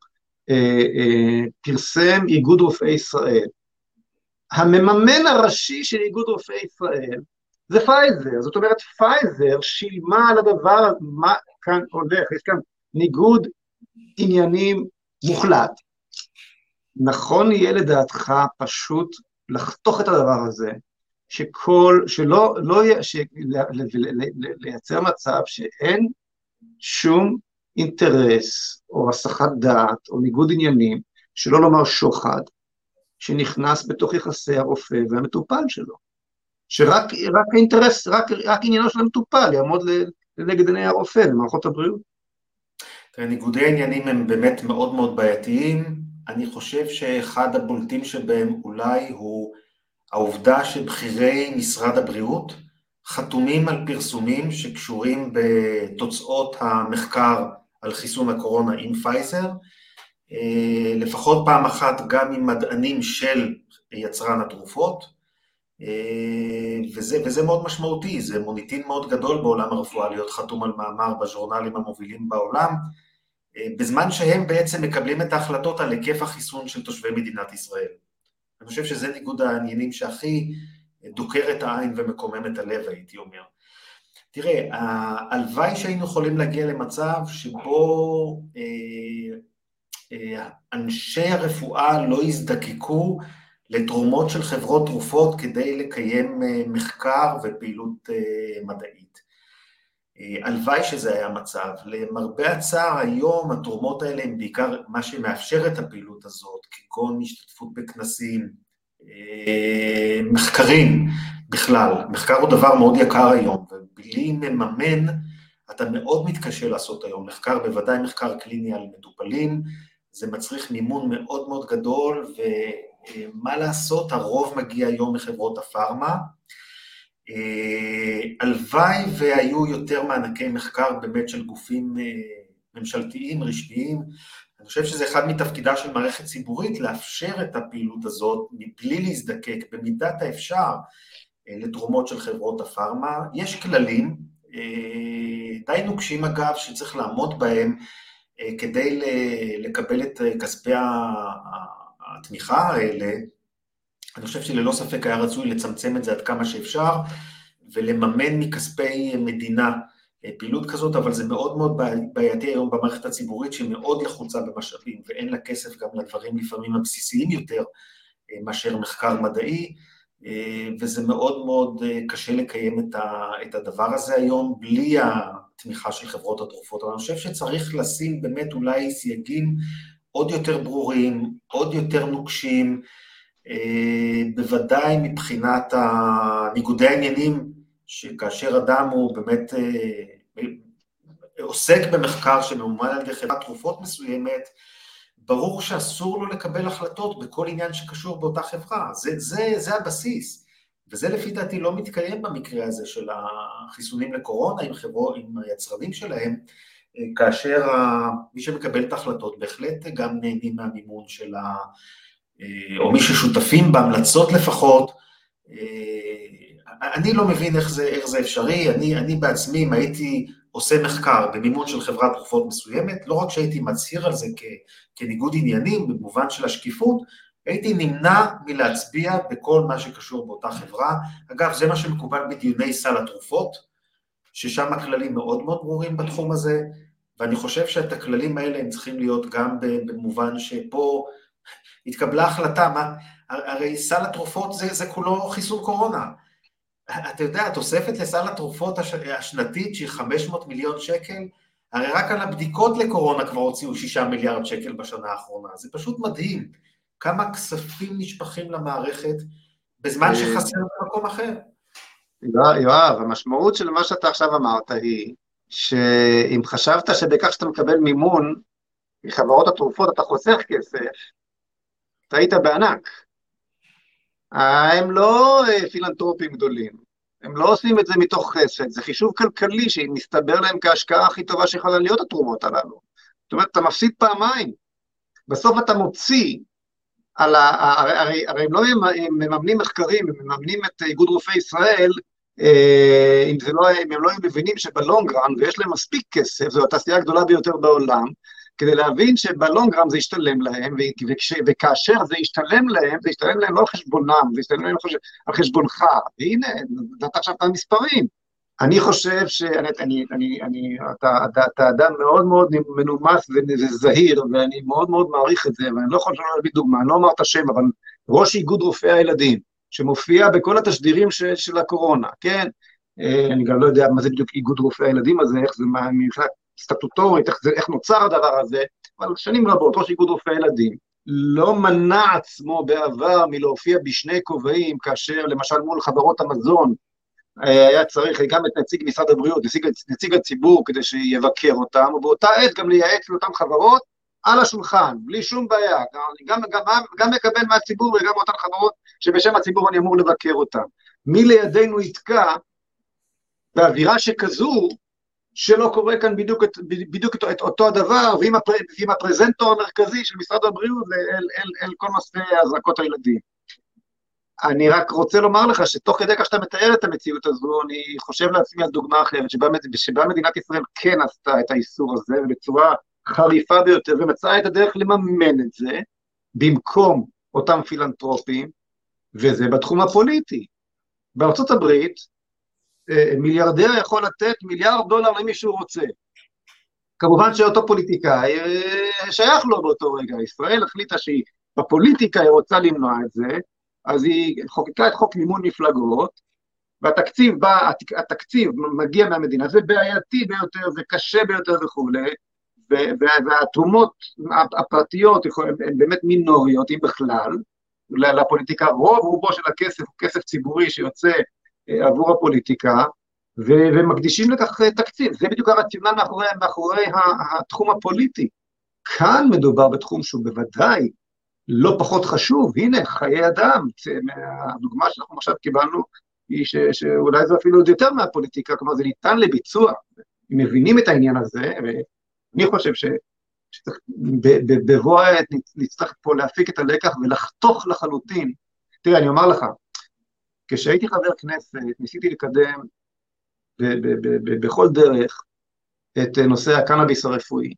פרסם איגוד רופאי ישראל. המממן הראשי של איגוד רופאי ישראל זה פייזר. זאת אומרת, פייזר שילמה על הדבר, מה כאן הולך, יש כאן ניגוד עניינים מוחלט. נכון יהיה לדעתך פשוט לחתוך את הדבר הזה, לייצר מצב שאין שום אינטרס או הסחת דעת או ניגוד עניינים, שלא לומר שוחד, שנכנס בתוך יחסי הרופא והמטופל שלו. שרק האינטרס, רק עניינו של המטופל יעמוד לנגד עיני הרופא במערכות הבריאות. ניגודי העניינים הם באמת מאוד מאוד בעייתיים. אני חושב שאחד הבולטים שבהם אולי הוא העובדה שבכירי משרד הבריאות חתומים על פרסומים שקשורים בתוצאות המחקר על חיסון הקורונה עם פייזר, לפחות פעם אחת גם עם מדענים של יצרן התרופות, וזה מאוד משמעותי, זה מוניטין מאוד גדול בעולם הרפואה להיות חתום על מאמר בז'ורנלים המובילים בעולם, בזמן שהם בעצם מקבלים את ההחלטות על היקף החיסון של תושבי מדינת ישראל. אני חושב שזה ניגוד העניינים שהכי דוקר את העין ומקומם את הלב, הייתי אומר. תראה, הלוואי שהיינו יכולים להגיע למצב שבו אנשי הרפואה לא יזדקקו לתרומות של חברות תרופות כדי לקיים מחקר ופעילות מדעית. הלוואי שזה היה מצב. למרבה הצער היום התרומות האלה הם בעיקר מה שמאפשר את הפעילות הזאת, כגון השתתפות בכנסים, מחקרים בכלל. מחקר הוא דבר מאוד יקר היום, ובלי מממן אתה מאוד מתקשה לעשות היום מחקר, בוודאי מחקר קליני על מטופלים, זה מצריך מימון מאוד מאוד גדול, ומה לעשות, הרוב מגיע היום מחברות הפארמה. הלוואי והיו יותר מענקי מחקר באמת של גופים ממשלתיים, רשמיים. אני חושב שזה אחד מתפקידה של מערכת ציבורית, לאפשר את הפעילות הזאת, מבלי להזדקק במידת האפשר לתרומות של חברות הפארמה. יש כללים, די נוקשים אגב, שצריך לעמוד בהם כדי לקבל את כספי התמיכה האלה. אני חושב שללא ספק היה רצוי לצמצם את זה עד כמה שאפשר, ולממן מכספי מדינה פעילות כזאת, אבל זה מאוד מאוד בעייתי היום במערכת הציבורית, שמאוד לחוצה במשאבים, ואין לה כסף גם לדברים לפעמים הבסיסיים יותר, מאשר מחקר מדעי, וזה מאוד מאוד קשה לקיים את הדבר הזה היום, בלי התמיכה של חברות התרופות. אבל אני חושב שצריך לשים באמת אולי סייגים עוד יותר ברורים, עוד יותר נוקשים, בוודאי מבחינת ניגודי העניינים, שכאשר אדם הוא באמת עוסק במחקר שממומן על ידי חברת תרופות מסוימת, ברור שאסור לו לקבל החלטות בכל עניין שקשור באותה חברה. זה הבסיס, וזה לפי דעתי לא מתקיים במקרה הזה של החיסונים לקורונה עם היצרנים שלהם, כאשר מי שמקבל את ההחלטות בהחלט גם נהנים מהמימון של או מי ששותפים בהמלצות לפחות. אני לא מבין איך זה אפשרי. אני בעצמי, אם הייתי עושה מחקר במימון של חברת תרופות מסוימת, לא רק שהייתי מצהיר על זה כניגוד עניינים, במובן של השקיפות, הייתי נמנע מלהצביע בכל מה שקשור באותה חברה. אגב, זה מה שמקובל בדיוני סל התרופות, ששם הכללים מאוד מאוד ברורים בתחום הזה, ואני חושב שאת הכללים האלה הם צריכים להיות גם במובן שפה התקבלה החלטה, הרי סל התרופות זה כולו חיסון קורונה. אתה יודע, התוספת לסל התרופות השנתית שהיא 500 מיליון שקל, הרי רק על הבדיקות לקורונה כבר הוציאו 6 מיליארד שקל בשנה האחרונה. זה פשוט מדהים כמה כספים נשפכים למערכת בזמן שחסר במקום אחר. יואב, המשמעות של מה שאתה עכשיו אמרת היא, שאם חשבת שבכך שאתה מקבל מימון מחברות התרופות אתה חוסך כסף, אתה היית בענק. הם לא פילנטרופים גדולים, הם לא עושים את זה מתוך חסד, זה חישוב כלכלי שמסתבר להם כהשקעה הכי טובה שיכולה להיות התרומות הללו. זאת אומרת, אתה מפסיד פעמיים, בסוף אתה מוציא, הרי הם לא מממנים מחקרים, הם מממנים את איגוד רופאי ישראל, אם הם לא מבינים שבלונגרן, ויש להם מספיק כסף, זו התעשייה הגדולה ביותר בעולם, כדי להבין שבלונגרם זה ישתלם להם, וכאשר זה ישתלם להם לא על חשבונם, זה ישתלם להם על חשבונך, והנה, נתת עכשיו את המספרים. אני חושב אתה אדם מאוד מאוד מנומס וזהיר, ואני מאוד מאוד מעריך את זה, ואני לא יכול שלא להביא דוגמה, אני לא אומר את השם, אבל ראש איגוד רופאי הילדים, שמופיע בכל התשדירים של הקורונה, כן? אני גם לא יודע מה זה בדיוק איגוד רופאי הילדים הזה, איך זה מבחינת סטטוטורית, איך נוצר הדבר הזה, אבל שנים רבות, ראש איגוד רופאי ילדים, לא מנע עצמו בעבר מלהופיע בשני כובעים, כאשר למשל מול חברות המזון, היה צריך גם את נציג משרד הבריאות, נציג הציבור, כדי שיבקר אותם, ובאותה עת גם לייעץ לאותן חברות על השולחן, בלי שום בעיה, גם מקבל מהציבור וגם מאותן חברות שבשם הציבור אני אמור לבקר אותם. מי לידינו יתקע באווירה שכזו, שלא קורה כאן בדיוק את אותו הדבר, ועם הפרזנטור המרכזי של משרד הבריאות אל כל נושא הזרקות הילדים. אני רק רוצה לומר לך שתוך כדי כך שאתה מתאר את המציאות הזו, אני חושב לעצמי על דוגמה אחרת, שבה מדינת ישראל כן עשתה את האיסור הזה, ובצורה חריפה ביותר, ומצאה את הדרך לממן את זה, במקום אותם פילנטרופים, וזה בתחום הפוליטי. בארצות הברית, מיליארדר יכול לתת $1 מיליארד למי שהוא רוצה. כמובן שאותו פוליטיקאי שייך לו באותו רגע. ישראל החליטה שהיא בפוליטיקה היא רוצה למנוע את זה, אז היא חוקקה את חוק מימון מפלגות, והתקציב מגיע מהמדינה, זה בעייתי ביותר, זה קשה ביותר וכו', והתרומות הפרטיות הן באמת מינוריות, אם בכלל, לפוליטיקה, רובו של הכסף הוא כסף ציבורי שיוצא עבור הפוליטיקה, ומקדישים לכך תקציב. זה בדיוק הרציונל מאחורי התחום הפוליטי. כאן מדובר בתחום שהוא בוודאי לא פחות חשוב. הנה, חיי אדם. הדוגמה שאנחנו עכשיו קיבלנו היא שאולי זה אפילו עוד יותר מהפוליטיקה, כלומר זה ניתן לביצוע. אם מבינים את העניין הזה, ואני חושב שבבוא העת נצטרך פה להפיק את הלקח ולחתוך לחלוטין. תראה, אני אומר לך, כשהייתי חבר כנסת, ניסיתי לקדם בכל דרך את נושא הקנאביס הרפואי.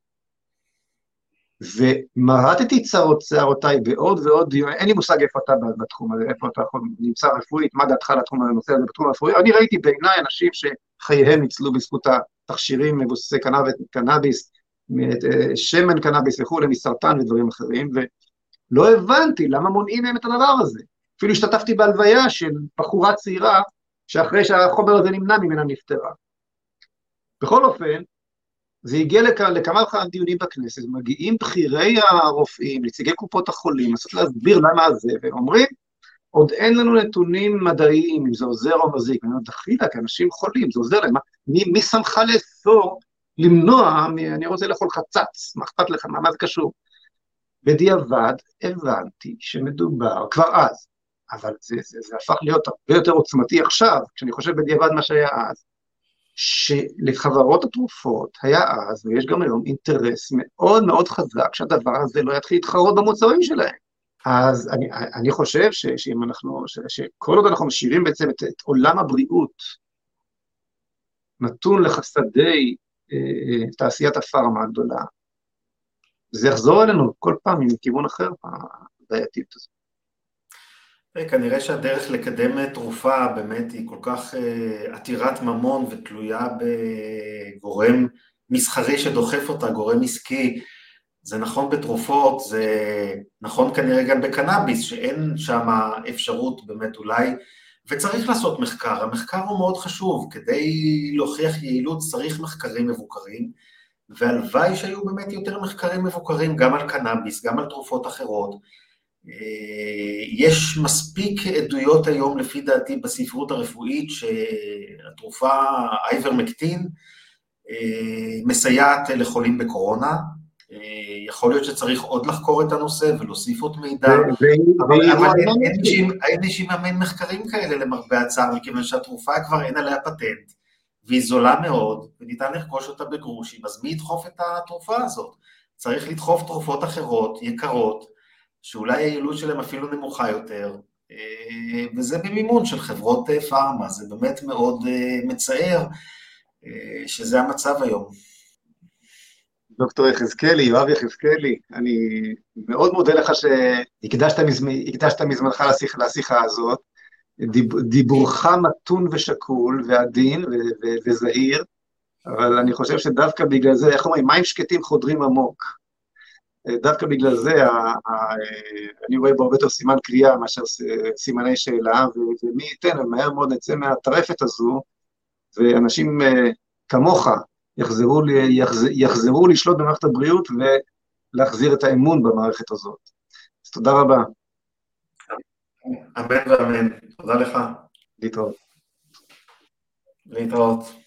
ומרדתי צערותיי בעוד ועוד דיון, אין לי מושג איפה אתה בתחום הזה, איפה אתה נמצא רפואית, מה דעתך לתחום הנושא הזה בתחום הרפואי, אני ראיתי בעיניי אנשים שחייהם ניצלו בזכות התכשירים מבוססי קנאביס, שמן קנאביס וכו', מסרטן ודברים אחרים, ולא הבנתי למה מונעים מהם את הדבר הזה. אפילו השתתפתי בהלוויה של בחורה צעירה, שאחרי שהחומר הזה נמנע ממנה נפטרה. בכל אופן, זה הגיע לכמה דיונים בכנסת, מגיעים בחירי הרופאים, נציגי קופות החולים, לנסות להסביר למה זה, ואומרים, עוד אין לנו נתונים מדעיים, אם זה עוזר או מזיק, אני אומר, דחילה, כי אנשים חולים, זה עוזר להם, מי שמך לאסור, למנוע, אני רוצה לאכול חצץ, מה אכפת לך, מה זה קשור? בדיעבד הבנתי שמדובר, כבר אז, אבל זה הפך להיות הרבה יותר עוצמתי עכשיו, כשאני חושב בדיעבד מה שהיה אז, שלחברות התרופות היה אז, ויש גם היום אינטרס מאוד מאוד חזק, שהדבר הזה לא יתחיל להתחרות במוצרים שלהם. אז אני חושב שכל עוד אנחנו משאירים בעצם את עולם הבריאות, נתון לחסדי תעשיית הפארמה הגדולה, זה יחזור אלינו כל פעם עם כיוון אחר, הבעייתיות הזאת. כנראה שהדרך לקדם תרופה באמת היא כל כך עתירת ממון ותלויה בגורם מסחרי שדוחף אותה, גורם עסקי. זה נכון בתרופות, זה נכון כנראה גם בקנאביס, שאין שם אפשרות באמת אולי, וצריך לעשות מחקר. המחקר הוא מאוד חשוב, כדי להוכיח יעילות צריך מחקרים מבוקרים, והלוואי שהיו באמת יותר מחקרים מבוקרים גם על קנאביס, גם על תרופות אחרות. יש מספיק עדויות היום לפי דעתי בספרות הרפואית שהתרופה אייברמקטין מסייעת לחולים בקורונה, יכול להיות שצריך עוד לחקור את הנושא ולהוסיף עוד מידע, אבל אין מי שיממן מחקרים כאלה למרבה הצער, מכיוון שהתרופה כבר אין עליה פטנט, והיא זולה מאוד, וניתן לרכוש אותה בגרושים, אז מי ידחוף את התרופה הזאת? צריך לדחוף תרופות אחרות, יקרות, שאולי היעילות שלהם אפילו נמוכה יותר, וזה במימון של חברות פארמה, זה באמת מאוד מצער שזה המצב היום. דוקטור יחזקאלי, יואב יחזקאלי, אני מאוד מודה לך שהקדשת מזמנך לשיחה הזאת, דיבורך מתון ושקול ועדין וזהיר, אבל אני חושב שדווקא בגלל זה, איך אומרים, מים שקטים חודרים עמוק, דווקא בגלל זה אני רואה בו הרבה יותר סימן קריאה מאשר סימני שאלה, ומי ייתן, מהר מאוד נצא מהטרפת הזו, ואנשים כמוך יחזרו לשלוט במערכת הבריאות ולהחזיר את האמון במערכת הזאת. אז תודה רבה. אמן ואמן, תודה לך. להתראות. להתראות.